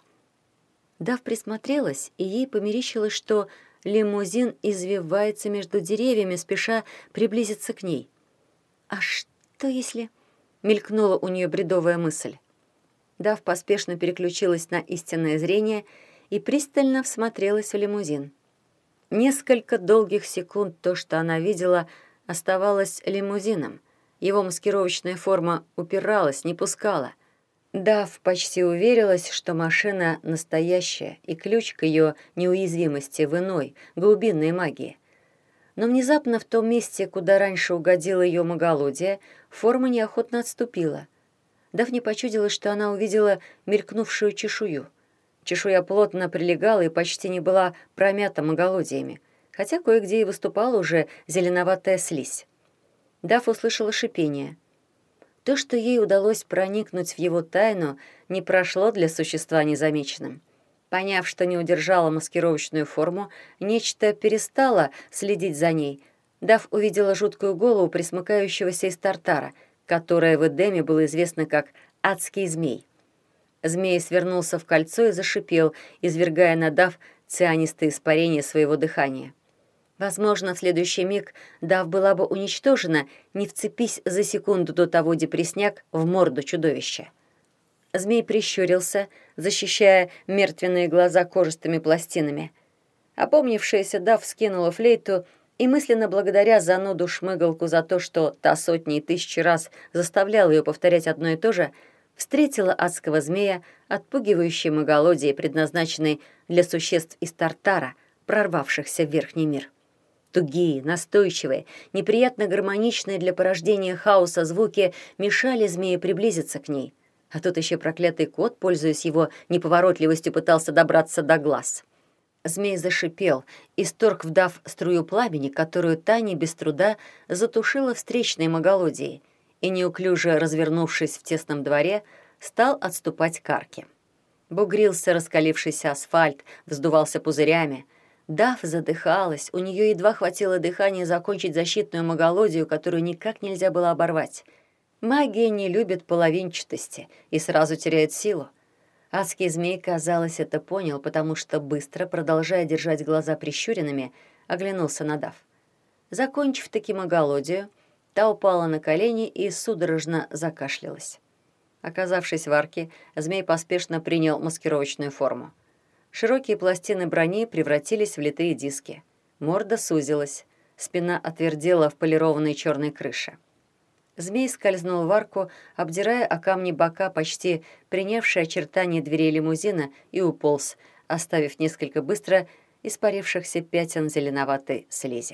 Дав присмотрелась, и ей померещилось, что лимузин извивается между деревьями, спеша приблизиться к ней. «А что если...» — мелькнула у нее бредовая мысль. Дав поспешно переключилась на истинное зрение и пристально всмотрелась в лимузин. Несколько долгих секунд то, что она видела, оставалось лимузином. Его маскировочная форма упиралась, не пускала. Дав почти уверилась, что машина настоящая, и ключ к ее неуязвимости в иной, глубинной магии. Но внезапно в том месте, куда раньше угодила ее маголодие, форма неохотно отступила. Дафне почудилось, что она увидела мелькнувшую чешую. Чешуя плотно прилегала и почти не была промята маголодиями, хотя кое-где и выступала уже зеленоватая слизь. Даф услышала шипение. То, что ей удалось проникнуть в его тайну, не прошло для существа незамеченным. Поняв, что не удержала маскировочную форму, нечто перестало следить за ней. Даф увидела жуткую голову присмыкающегося из тартара, которое в Эдеме было известно как «адский змей». Змей свернулся в кольцо и зашипел, извергая на Дав цианистые испарения своего дыхания. Возможно, в следующий миг Дав была бы уничтожена, не вцепись за секунду до того депресняк в морду чудовища. Змей прищурился, защищая мертвенные глаза кожистыми пластинами. Опомнившаяся Дав скинула флейту и, мысленно благодаря зануду шмыгалку за то, что та сотни и тысячи раз заставляла ее повторять одно и то же, встретила адского змея, отпугивающей маголодией, предназначенной для существ из Тартара, прорвавшихся в верхний мир. Тугие, настойчивые, неприятно гармоничные для порождения хаоса звуки мешали змее приблизиться к ней. А тут еще проклятый кот, пользуясь его неповоротливостью, пытался добраться до глаз. Змей зашипел, исторг, вдав струю пламени, которую Таня без труда затушила встречной маголодией, и, неуклюже развернувшись в тесном дворе, стал отступать к арке. Бугрился раскалившийся асфальт, вздувался пузырями. Дав задыхалась, у нее едва хватило дыхания закончить защитную маголодию, которую никак нельзя было оборвать. Магия не любит половинчатости и сразу теряет силу. Адский змей, казалось, это понял, потому что быстро, продолжая держать глаза прищуренными, оглянулся на Дав. Закончив таки маголодию, та упала на колени и судорожно закашлялась. Оказавшись в арке, змей поспешно принял маскировочную форму. Широкие пластины брони превратились в литые диски. Морда сузилась, спина отвердела в полированной черной крыше. Змей скользнул в арку, обдирая о камни бока почти принявшие очертания дверей лимузина, и уполз, оставив несколько быстро испарившихся пятен зеленоватой слизи.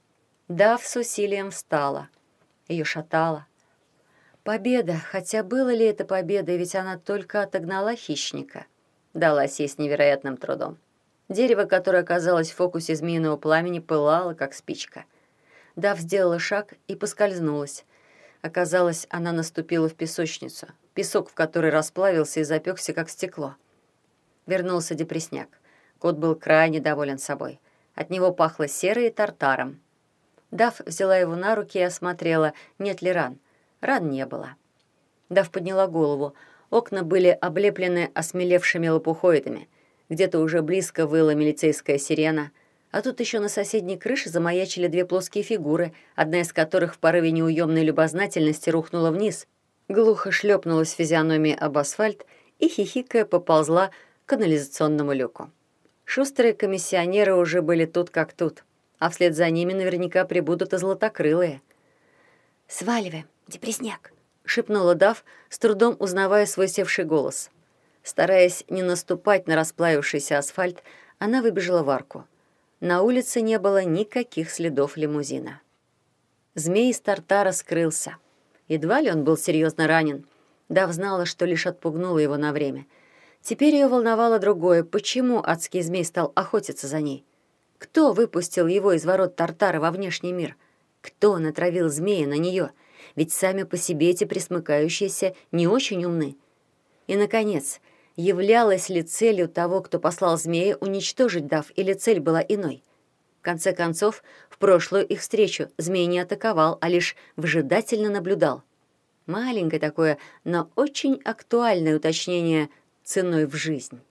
Дав с усилием встала. Ее шатало. Победа, хотя было ли это победой, ведь она только отогнала хищника, далась ей с невероятным трудом. Дерево, которое оказалось в фокусе змеиного пламени, пылало, как спичка. Дав сделала шаг и поскользнулась. Оказалось, она наступила в песочницу, песок в которой расплавился и запекся, как стекло. Вернулся депресняк. Кот был крайне доволен собой. От него пахло серой и тартаром. Дав взяла его на руки и осмотрела, нет ли ран. Ран не было. Дав подняла голову. Окна были облеплены осмелевшими лопухоидами. Где-то уже близко выла милицейская сирена. А тут еще на соседней крыше замаячили две плоские фигуры, одна из которых в порыве неуемной любознательности рухнула вниз, глухо шлепнулась физиономией об асфальт и, хихикая, поползла к канализационному люку. Шустрые комиссионеры уже были тут как тут, а вслед за ними наверняка прибудут и златокрылые. «Сваливаем, депресняк!» — шепнула Дав, с трудом узнавая свой севший голос. Стараясь не наступать на расплавившийся асфальт, она выбежала в арку. На улице не было никаких следов лимузина. Змей из Тартара скрылся. Едва ли он был серьезно ранен. Дав знала, что лишь отпугнула его на время. Теперь ее волновало другое. Почему адский змей стал охотиться за ней? Кто выпустил его из ворот Тартара во внешний мир? Кто натравил змея на нее? Ведь сами по себе эти пресмыкающиеся не очень умны. И, наконец, являлась ли целью того, кто послал змея, уничтожить Дав, или цель была иной? В конце концов, в прошлую их встречу змей не атаковал, а лишь выжидательно наблюдал. Маленькое такое, но очень актуальное уточнение ценой в жизнь.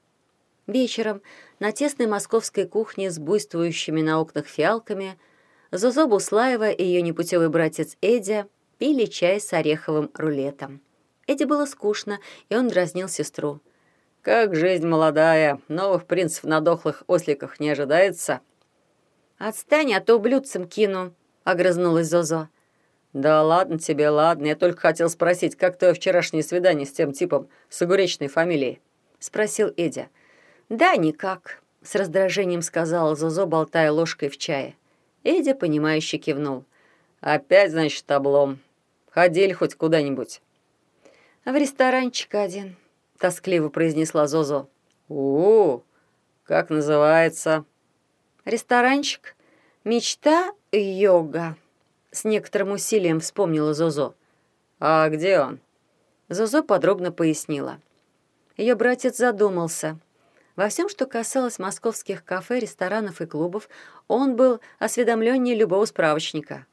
Вечером на тесной московской кухне с буйствующими на окнах фиалками Зозо Буслаева и ее непутевый братец Эдя пили чай с ореховым рулетом. Эде было скучно, и он дразнил сестру. «Как жизнь молодая, новых принцев на дохлых осликах не ожидается?» «Отстань, а то блюдцем кину», — огрызнулась Зозо. «Да ладно тебе, ладно. Я только хотел спросить, как твое вчерашнее свидание с тем типом с огуречной фамилией?» — спросил Эдя. «Да никак», — с раздражением сказала Зозо, болтая ложкой в чае. Эдя, понимающе кивнул. «Опять, значит, облом. Ходили хоть куда-нибудь?» «В ресторанчик один», — тоскливо произнесла Зозо. «У-у, как называется?» «Ресторанчик «Мечта йога», — с некоторым усилием вспомнила Зозо. «А где он?» Зозо подробно пояснила. Ее братец задумался. Во всем, что касалось московских кафе, ресторанов и клубов, он был осведомленнее любого справочника.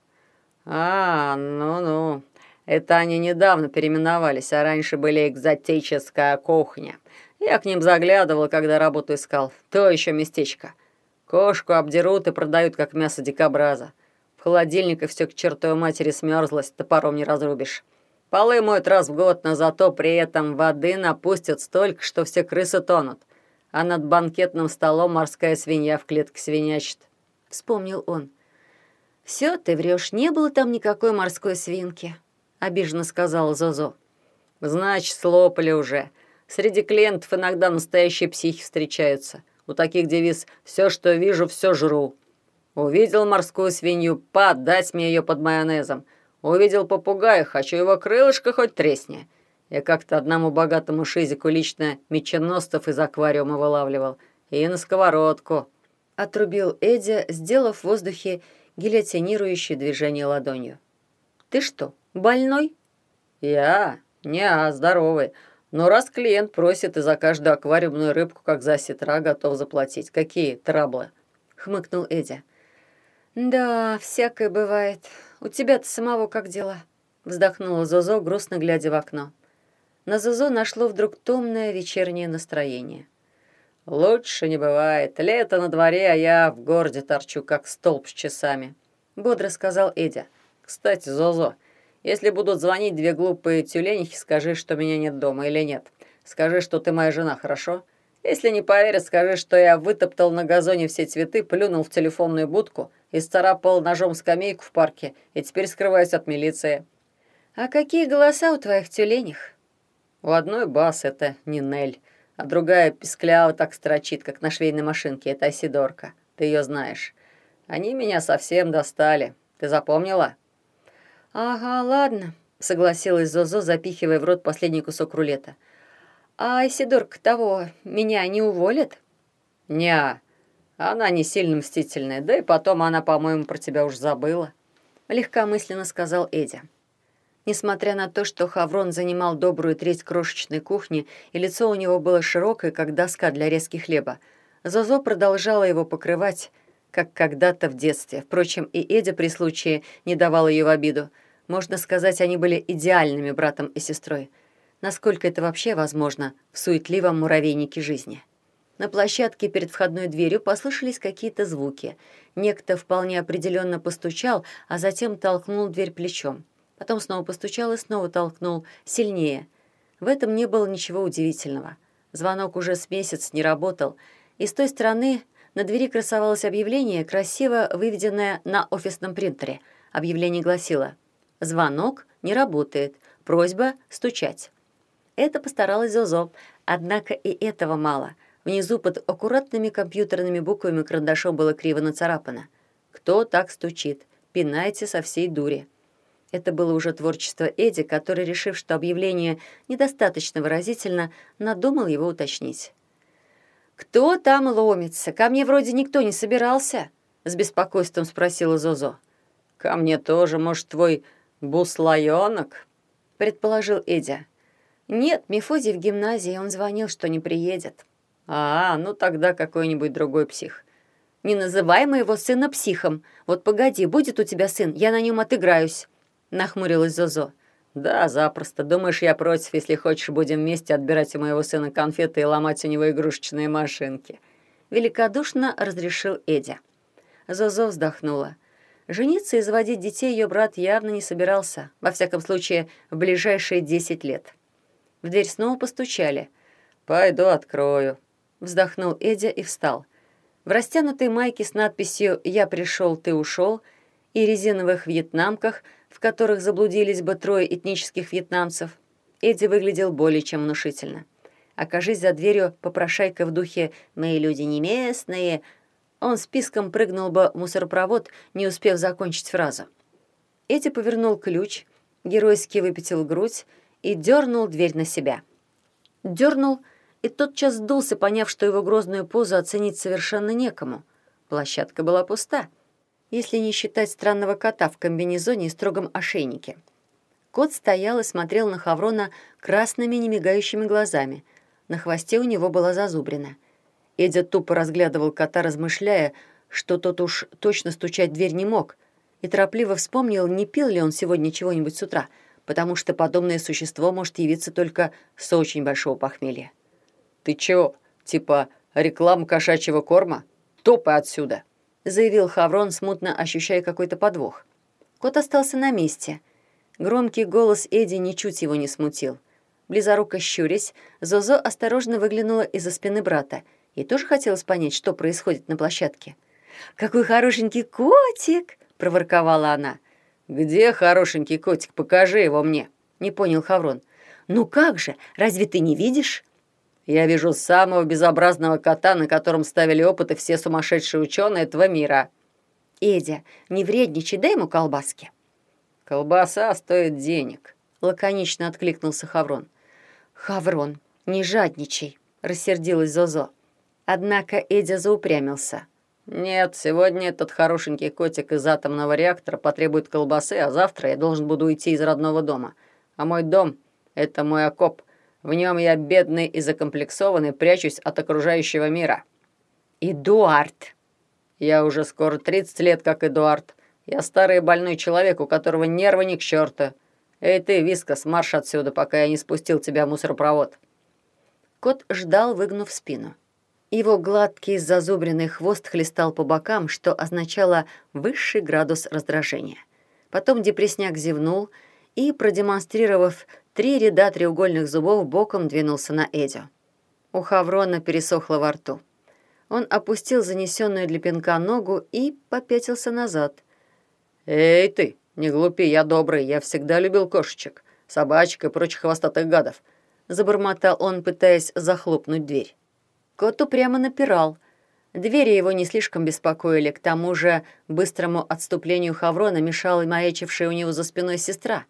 «А, ну-ну, это они недавно переименовались, а раньше были «Экзотическая кухня». Я к ним заглядывал, когда работу искал. То еще местечко. Кошку обдерут и продают, как мясо дикобраза. В холодильниках все к чертовой матери смерзлось, топором не разрубишь. Полы моют раз в год, но зато при этом воды напустят столько, что все крысы тонут. А над банкетным столом морская свинья в клетке свинячит. Вспомнил он. «Все, ты врешь, не было там никакой морской свинки», — обиженно сказала Зозо. «Значит, слопали уже. Среди клиентов иногда настоящие психи встречаются. У таких девиз «все, что вижу, все жру». Увидел морскую свинью, подать мне ее под майонезом. Увидел попугая, хочу его крылышко хоть тресни. Я как-то одному богатому шизику лично меченосцев из аквариума вылавливал. И на сковородку. Отрубил Эдя, сделав в воздухе гильотинирующее движение ладонью. «Ты что, больной?» «Я? Не, здоровый. Но раз клиент просит и за каждую аквариумную рыбку, как за осетра, готов заплатить. Какие траблы?» — хмыкнул Эдя. «Да, всякое бывает. У тебя-то самого как дела?» — вздохнула Зозо, грустно глядя в окно. На Зозо нашло вдруг томное вечернее настроение. «Лучше не бывает. Лето на дворе, а я в городе торчу, как столб с часами», — бодро сказал Эдя. «Кстати, Зозо, если будут звонить две глупые тюленихи, скажи, что меня нет дома или нет. Скажи, что ты моя жена, хорошо? Если не поверят, скажи, что я вытоптал на газоне все цветы, плюнул в телефонную будку и сцарапал ножом скамейку в парке, и теперь скрываюсь от милиции». «А какие голоса у твоих тюленях?» «У одной бас, это Нинель, а другая писклява так строчит, как на швейной машинке, это Асидорка. Ты ее знаешь. Они меня совсем достали. Ты запомнила?» «Ага, ладно», — согласилась Зозо, запихивая в рот последний кусок рулета. «А Исидорка того меня не уволит?» «Не, она не сильно мстительная, да и потом она, по-моему, про тебя уж забыла», — легкомысленно сказал Эдя. Несмотря на то, что Хаврон занимал добрую треть крошечной кухни, и лицо у него было широкое, как доска для резки хлеба, Зозо продолжала его покрывать, как когда-то в детстве. Впрочем, и Эдя при случае не давал ее в обиду. Можно сказать, они были идеальными братом и сестрой. Насколько это вообще возможно в суетливом муравейнике жизни. На площадке перед входной дверью послышались какие-то звуки. Некто вполне определенно постучал, а затем толкнул дверь плечом. Потом снова постучал и снова толкнул сильнее. В этом не было ничего удивительного. Звонок уже с месяц не работал, и с той стороны на двери красовалось объявление, красиво выведенное на офисном принтере. Объявление гласило: «Звонок не работает. Просьба стучать». Это постаралась Зозо, однако и этого мало. Внизу под аккуратными компьютерными буквами карандашом было криво нацарапано: «Кто так стучит? Пинайте со всей дури». Это было уже творчество Эдди, который, решив, что объявление недостаточно выразительно, надумал его уточнить. «Кто там ломится? Ко мне вроде никто не собирался?» — с беспокойством спросила Зозо. «Ко мне тоже, может, твой буслаёнок?» — предположил Эдя. «Нет, Мефодий в гимназии, он звонил, что не приедет». «А, ну тогда какой-нибудь другой псих». «Не называй моего сына психом. Вот погоди, будет у тебя сын, я на нем отыграюсь», — нахмурилась Зозо. «Да, запросто. Думаешь, я против, если хочешь, будем вместе отбирать у моего сына конфеты и ломать у него игрушечные машинки?» Великодушно разрешил Эдя. Зозо вздохнула. Жениться и заводить детей ее брат явно не собирался, во всяком случае, в ближайшие десять лет. В дверь снова постучали. «Пойду открою», — вздохнул Эдя и встал. В растянутой майке с надписью «Я пришел, ты ушел» и резиновых вьетнамках, в которых заблудились бы трое этнических вьетнамцев, Эдди выглядел более чем внушительно. Окажись за дверью попрошайка в духе «Мы люди не местные», он списком прыгнул бы в мусоропровод, не успев закончить фразу. Эдди повернул ключ, геройски выпятил грудь и дернул дверь на себя. Дернул и тотчас сдулся, поняв, что его грозную позу оценить совершенно некому. Площадка была пуста, если не считать странного кота в комбинезоне и строгом ошейнике. Кот стоял и смотрел на Хаврона красными немигающими глазами. На хвосте у него была зазубрина. Эдя тупо разглядывал кота, размышляя, что тот уж точно стучать в дверь не мог, и торопливо вспомнил, не пил ли он сегодня чего-нибудь с утра, потому что подобное существо может явиться только с очень большого похмелья. «Ты чего, типа реклама кошачьего корма? Топай отсюда!» — заявил Хаврон, смутно ощущая какой-то подвох. Кот остался на месте. Громкий голос Эдди ничуть его не смутил. Близоруко щурясь, Зозо осторожно выглянула из-за спины брата. Ей тоже хотелось понять, что происходит на площадке. «Какой хорошенький котик!» — проворковала она. «Где хорошенький котик? Покажи его мне!» — не понял Хаврон. «Ну как же? Разве ты не видишь?» «Я вижу самого безобразного кота, на котором ставили опыты все сумасшедшие ученые этого мира». «Эдя, не вредничай, дай ему колбаски». «Колбаса стоит денег», — лаконично откликнулся Хаврон. «Хаврон, не жадничай», — рассердилась Зозо. Однако Эдя заупрямился. «Нет, сегодня этот хорошенький котик из атомного реактора потребует колбасы, а завтра я должен буду уйти из родного дома. А мой дом — это мой окоп. В нем я, бедный и закомплексованный, прячусь от окружающего мира». «Эдуард!» «Я уже скоро тридцать лет, как Эдуард. Я старый и больной человек, у которого нервы ни к черту. Эй ты, Вискас, марш отсюда, пока я не спустил тебя в мусоропровод». Кот ждал, выгнув спину. Его гладкий зазубренный хвост хлестал по бокам, что означало высший градус раздражения. Потом депресняк зевнул и, продемонстрировав три ряда треугольных зубов, боком двинулся на Эдю. У Хаврона пересохло во рту. Он опустил занесенную для пинка ногу и попятился назад. «Эй ты, не глупи, я добрый, я всегда любил кошечек, собачек и прочих хвостатых гадов», — забормотал он, пытаясь захлопнуть дверь. Кот упрямо напирал. Двери его не слишком беспокоили, к тому же быстрому отступлению Хаврона мешала маячившая у него за спиной сестра.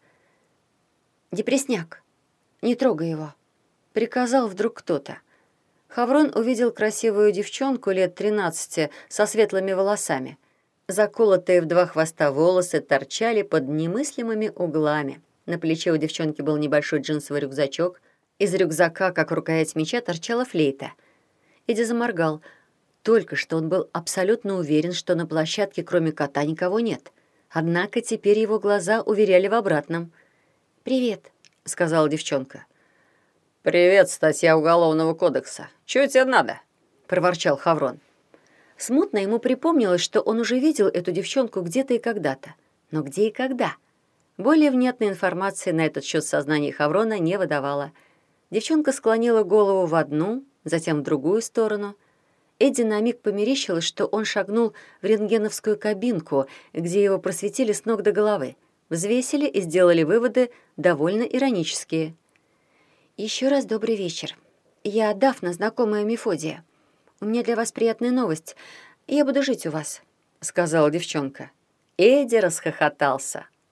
«Депресняк, не трогай его», — приказал вдруг кто-то. Хаврон увидел красивую девчонку лет тринадцати со светлыми волосами. Заколотые в два хвоста волосы торчали под немыслимыми углами. На плече у девчонки был небольшой джинсовый рюкзачок. Из рюкзака, как рукоять меча, торчала флейта. Эдди заморгал. Только что он был абсолютно уверен, что на площадке кроме кота никого нет. Однако теперь его глаза уверяли в обратном. «Привет», — сказала девчонка. «Привет, статья Уголовного кодекса. Чего тебе надо?» — проворчал Хаврон. Смутно ему припомнилось, что он уже видел эту девчонку где-то и когда-то. Но где и когда? Более внятной информации на этот счет сознание Хаврона не выдавало. Девчонка склонила голову в одну, затем в другую сторону. Эдди на миг померещилось, что он шагнул в рентгеновскую кабинку, где его просветили с ног до головы, взвесили и сделали выводы довольно иронические. «Еще раз добрый вечер. Я Дафна, знакомая Мефодия. У меня для вас приятная новость. Я буду жить у вас», — сказала девчонка. Эдди расхохотался.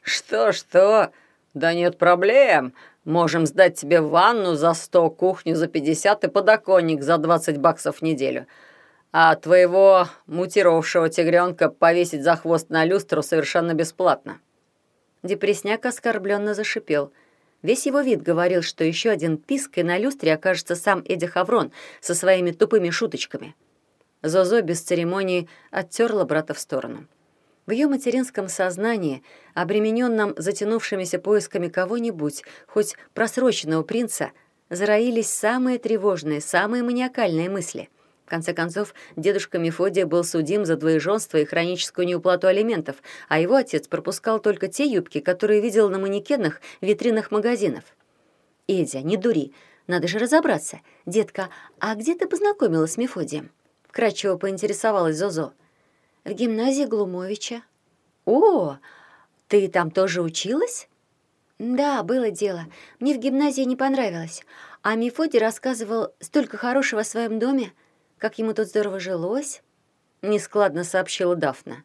«Что-что? Да нет проблем. Можем сдать тебе ванну за сто, кухню за пятьдесят и подоконник за двадцать баксов в неделю. А твоего мутировавшего тигренка повесить за хвост на люстру совершенно бесплатно». Депресняк оскорбленно зашипел. Весь его вид говорил, что еще один писк, и на люстре окажется сам Эдди Хаврон со своими тупыми шуточками. Зозо без церемонии оттерла брата в сторону. В ее материнском сознании, обремененном затянувшимися поисками кого-нибудь, хоть просроченного принца, зароились самые тревожные, самые маниакальные мысли. В конце концов, дедушка Мефодия был судим за двоеженство и хроническую неуплату алиментов, а его отец пропускал только те юбки, которые видел на манекенах в витринах магазинов. «Эдя, не дури, надо же разобраться. Детка, а где ты познакомилась с Мефодием?» Вкратчиво поинтересовалась Зозо. «В гимназии Глумовича». «О, ты там тоже училась?» «Да, было дело. Мне в гимназии не понравилось. А Мефодий рассказывал столько хорошего о своем доме, как ему тут здорово жилось», — нескладно сообщила Дафна.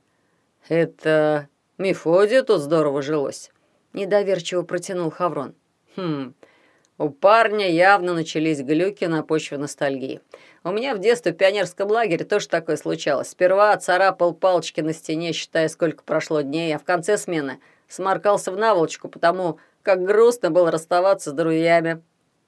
«Это Мефодию тут здорово жилось?» — недоверчиво протянул Хаврон. «Хм, у парня явно начались глюки на почве ностальгии. У меня в детстве в пионерском лагере тоже такое случалось. Сперва царапал палочки на стене, считая, сколько прошло дней, а в конце смены сморкался в наволочку, потому как грустно было расставаться с друзьями».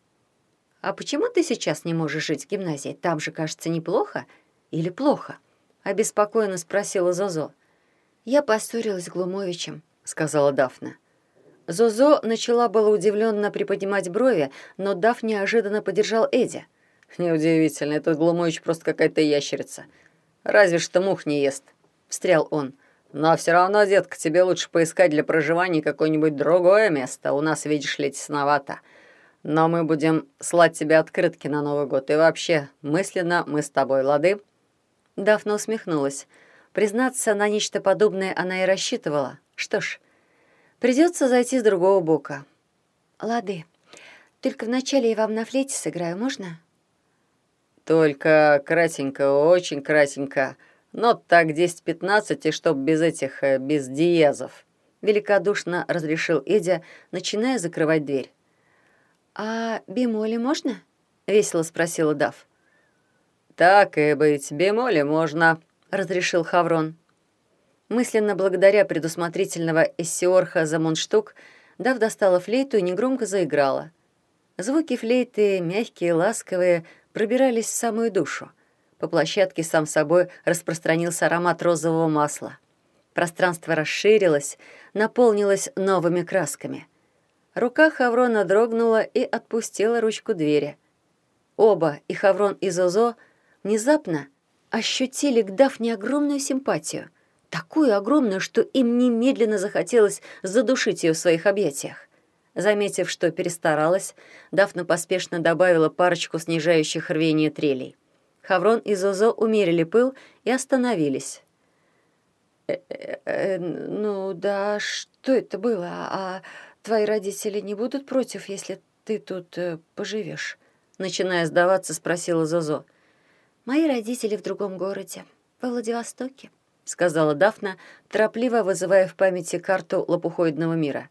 «А почему ты сейчас не можешь жить в гимназии? Там же, кажется, неплохо или плохо?» — обеспокоенно спросила Зозо. «Я поссорилась с Глумовичем», — сказала Дафна. Зозо начала было удивленно приподнимать брови, но Даф неожиданно поддержал Эдди. «Неудивительно, этот Глумович просто какая-то ящерица. Разве что мух не ест», — встрял он. «Но все равно, детка, тебе лучше поискать для проживания какое-нибудь другое место. У нас, видишь ли, тесновато. Но мы будем слать тебе открытки на Новый год. И вообще, мысленно мы с тобой, лады?» Дафна усмехнулась. Признаться, на нечто подобное она и рассчитывала. Что ж, придется зайти с другого бока. «Лады. Только вначале я вам на флейте сыграю, можно?» «Только кратенько, очень кратенько. Нот так десять-пятнадцать, и чтоб без этих, без диезов», — великодушно разрешил Эдя, начиная закрывать дверь. «А бемоли можно?» — весело спросила Даф. «Так и быть, бемоли можно», — разрешил Хаврон. Мысленно благодаря предусмотрительного эссиорха за мундштук, Даф достала флейту и негромко заиграла. Звуки флейты, мягкие, ласковые, пробирались в самую душу. По площадке сам собой распространился аромат розового масла. Пространство расширилось, наполнилось новыми красками. Рука Хаврона дрогнула и отпустила ручку двери. Оба, и Хаврон, и Зозо, внезапно ощутили к Дафне огромную симпатию. Такую огромную, что им немедленно захотелось задушить ее в своих объятиях. Заметив, что перестаралась, Дафна поспешно добавила парочку снижающих рвение трелей. Хаврон и Зозо умерили пыл и остановились. «Э -э -э, «Ну да, что это было? А твои родители не будут против, если ты тут э, поживешь?» Начиная сдаваться, спросила Зозо. «Мои родители в другом городе, во Владивостоке», — сказала Дафна, торопливо вызывая в памяти карту лопухоидного мира.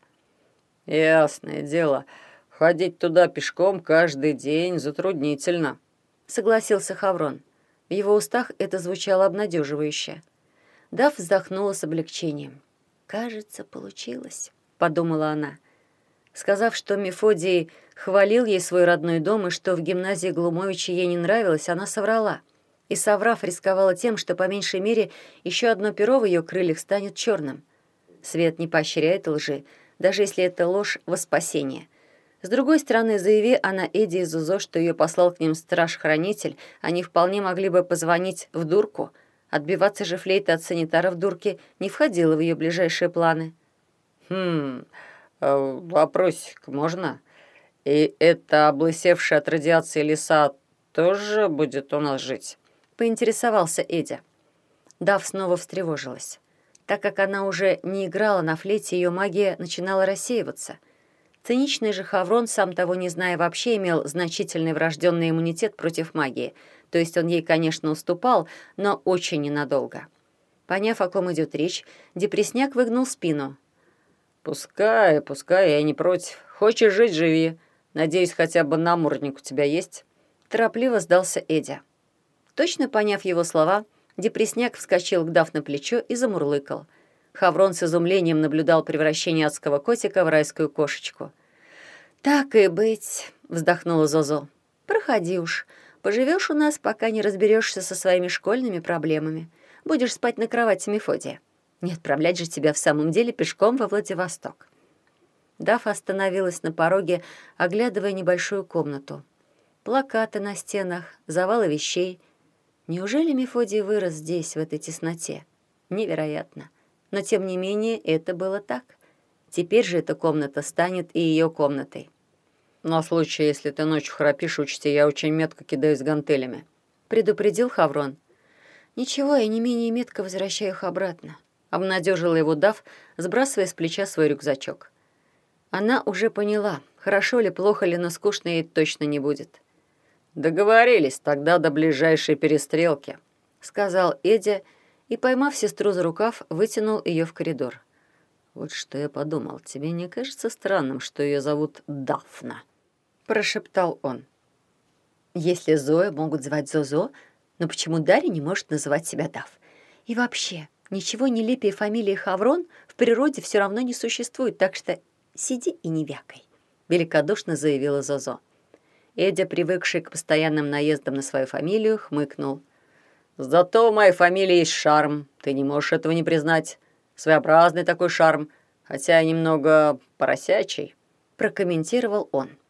«Ясное дело, ходить туда пешком каждый день затруднительно», — согласился Хаврон. В его устах это звучало обнадеживающе. Даф вздохнула с облегчением. «Кажется, получилось», — подумала она. Сказав, что Мефодий хвалил ей свой родной дом и что в гимназии Глумовича ей не нравилось, она соврала. И, соврав, рисковала тем, что по меньшей мере еще одно перо в ее крыльях станет черным. Свет не поощряет лжи, даже если это ложь во спасение. С другой стороны, заяви она Эдди и Зозо, что ее послал к ним страж-хранитель, они вполне могли бы позвонить в дурку. Отбиваться же флейта от санитара в дурке не входило в ее ближайшие планы. «Хм, вопросик можно? И эта облысевшая от радиации лиса тоже будет у нас жить?» — поинтересовался Эдя. Дав снова встревожилась. Так как она уже не играла на флейте, ее магия начинала рассеиваться. Циничный же Хаврон, сам того не зная, вообще имел значительный врожденный иммунитет против магии, то есть он ей, конечно, уступал, но очень ненадолго. Поняв, о ком идет речь, депресняк выгнул спину. «Пускай, пускай, я не против. Хочешь жить — живи. Надеюсь, хотя бы намордник у тебя есть?» Торопливо сдался Эдя. Точно поняв его слова, депресняк вскочил к Даф на плечо и замурлыкал. Хаврон с изумлением наблюдал превращение адского котика в райскую кошечку. «Так и быть», — вздохнула Зозо. «Проходи уж. Поживешь у нас, пока не разберешься со своими школьными проблемами. Будешь спать на кровати Мефодия. Не отправлять же тебя в самом деле пешком во Владивосток». Даф остановилась на пороге, оглядывая небольшую комнату. Плакаты на стенах, завалы вещей. Неужели Мефодий вырос здесь, в этой тесноте? Невероятно. Но, тем не менее, это было так. Теперь же эта комната станет и ее комнатой. «На случай, если ты ночью храпишь, учти, я очень метко кидаюсь гантелями», — предупредил Хаврон. «Ничего, я не менее метко возвращаю их обратно», — обнадежила его Даф, сбрасывая с плеча свой рюкзачок. Она уже поняла, хорошо ли, плохо ли, но скучно ей точно не будет. «Договорились, тогда до ближайшей перестрелки», — сказал Эдя и, поймав сестру за рукав, вытянул ее в коридор. «Вот что я подумал, тебе не кажется странным, что ее зовут Дафна?» — прошептал он. «Если Зоя могут звать Зозо, но почему Дарья не может называть себя Даф? И вообще, ничего нелепее фамилии Хаврон в природе все равно не существует, так что сиди и не вякай», — великодушно заявила Зозо. Эдя, привыкший к постоянным наездам на свою фамилию, хмыкнул. «Зато у моей фамилии есть шарм, ты не можешь этого не признать. Своеобразный такой шарм, хотя немного поросячий», — прокомментировал он.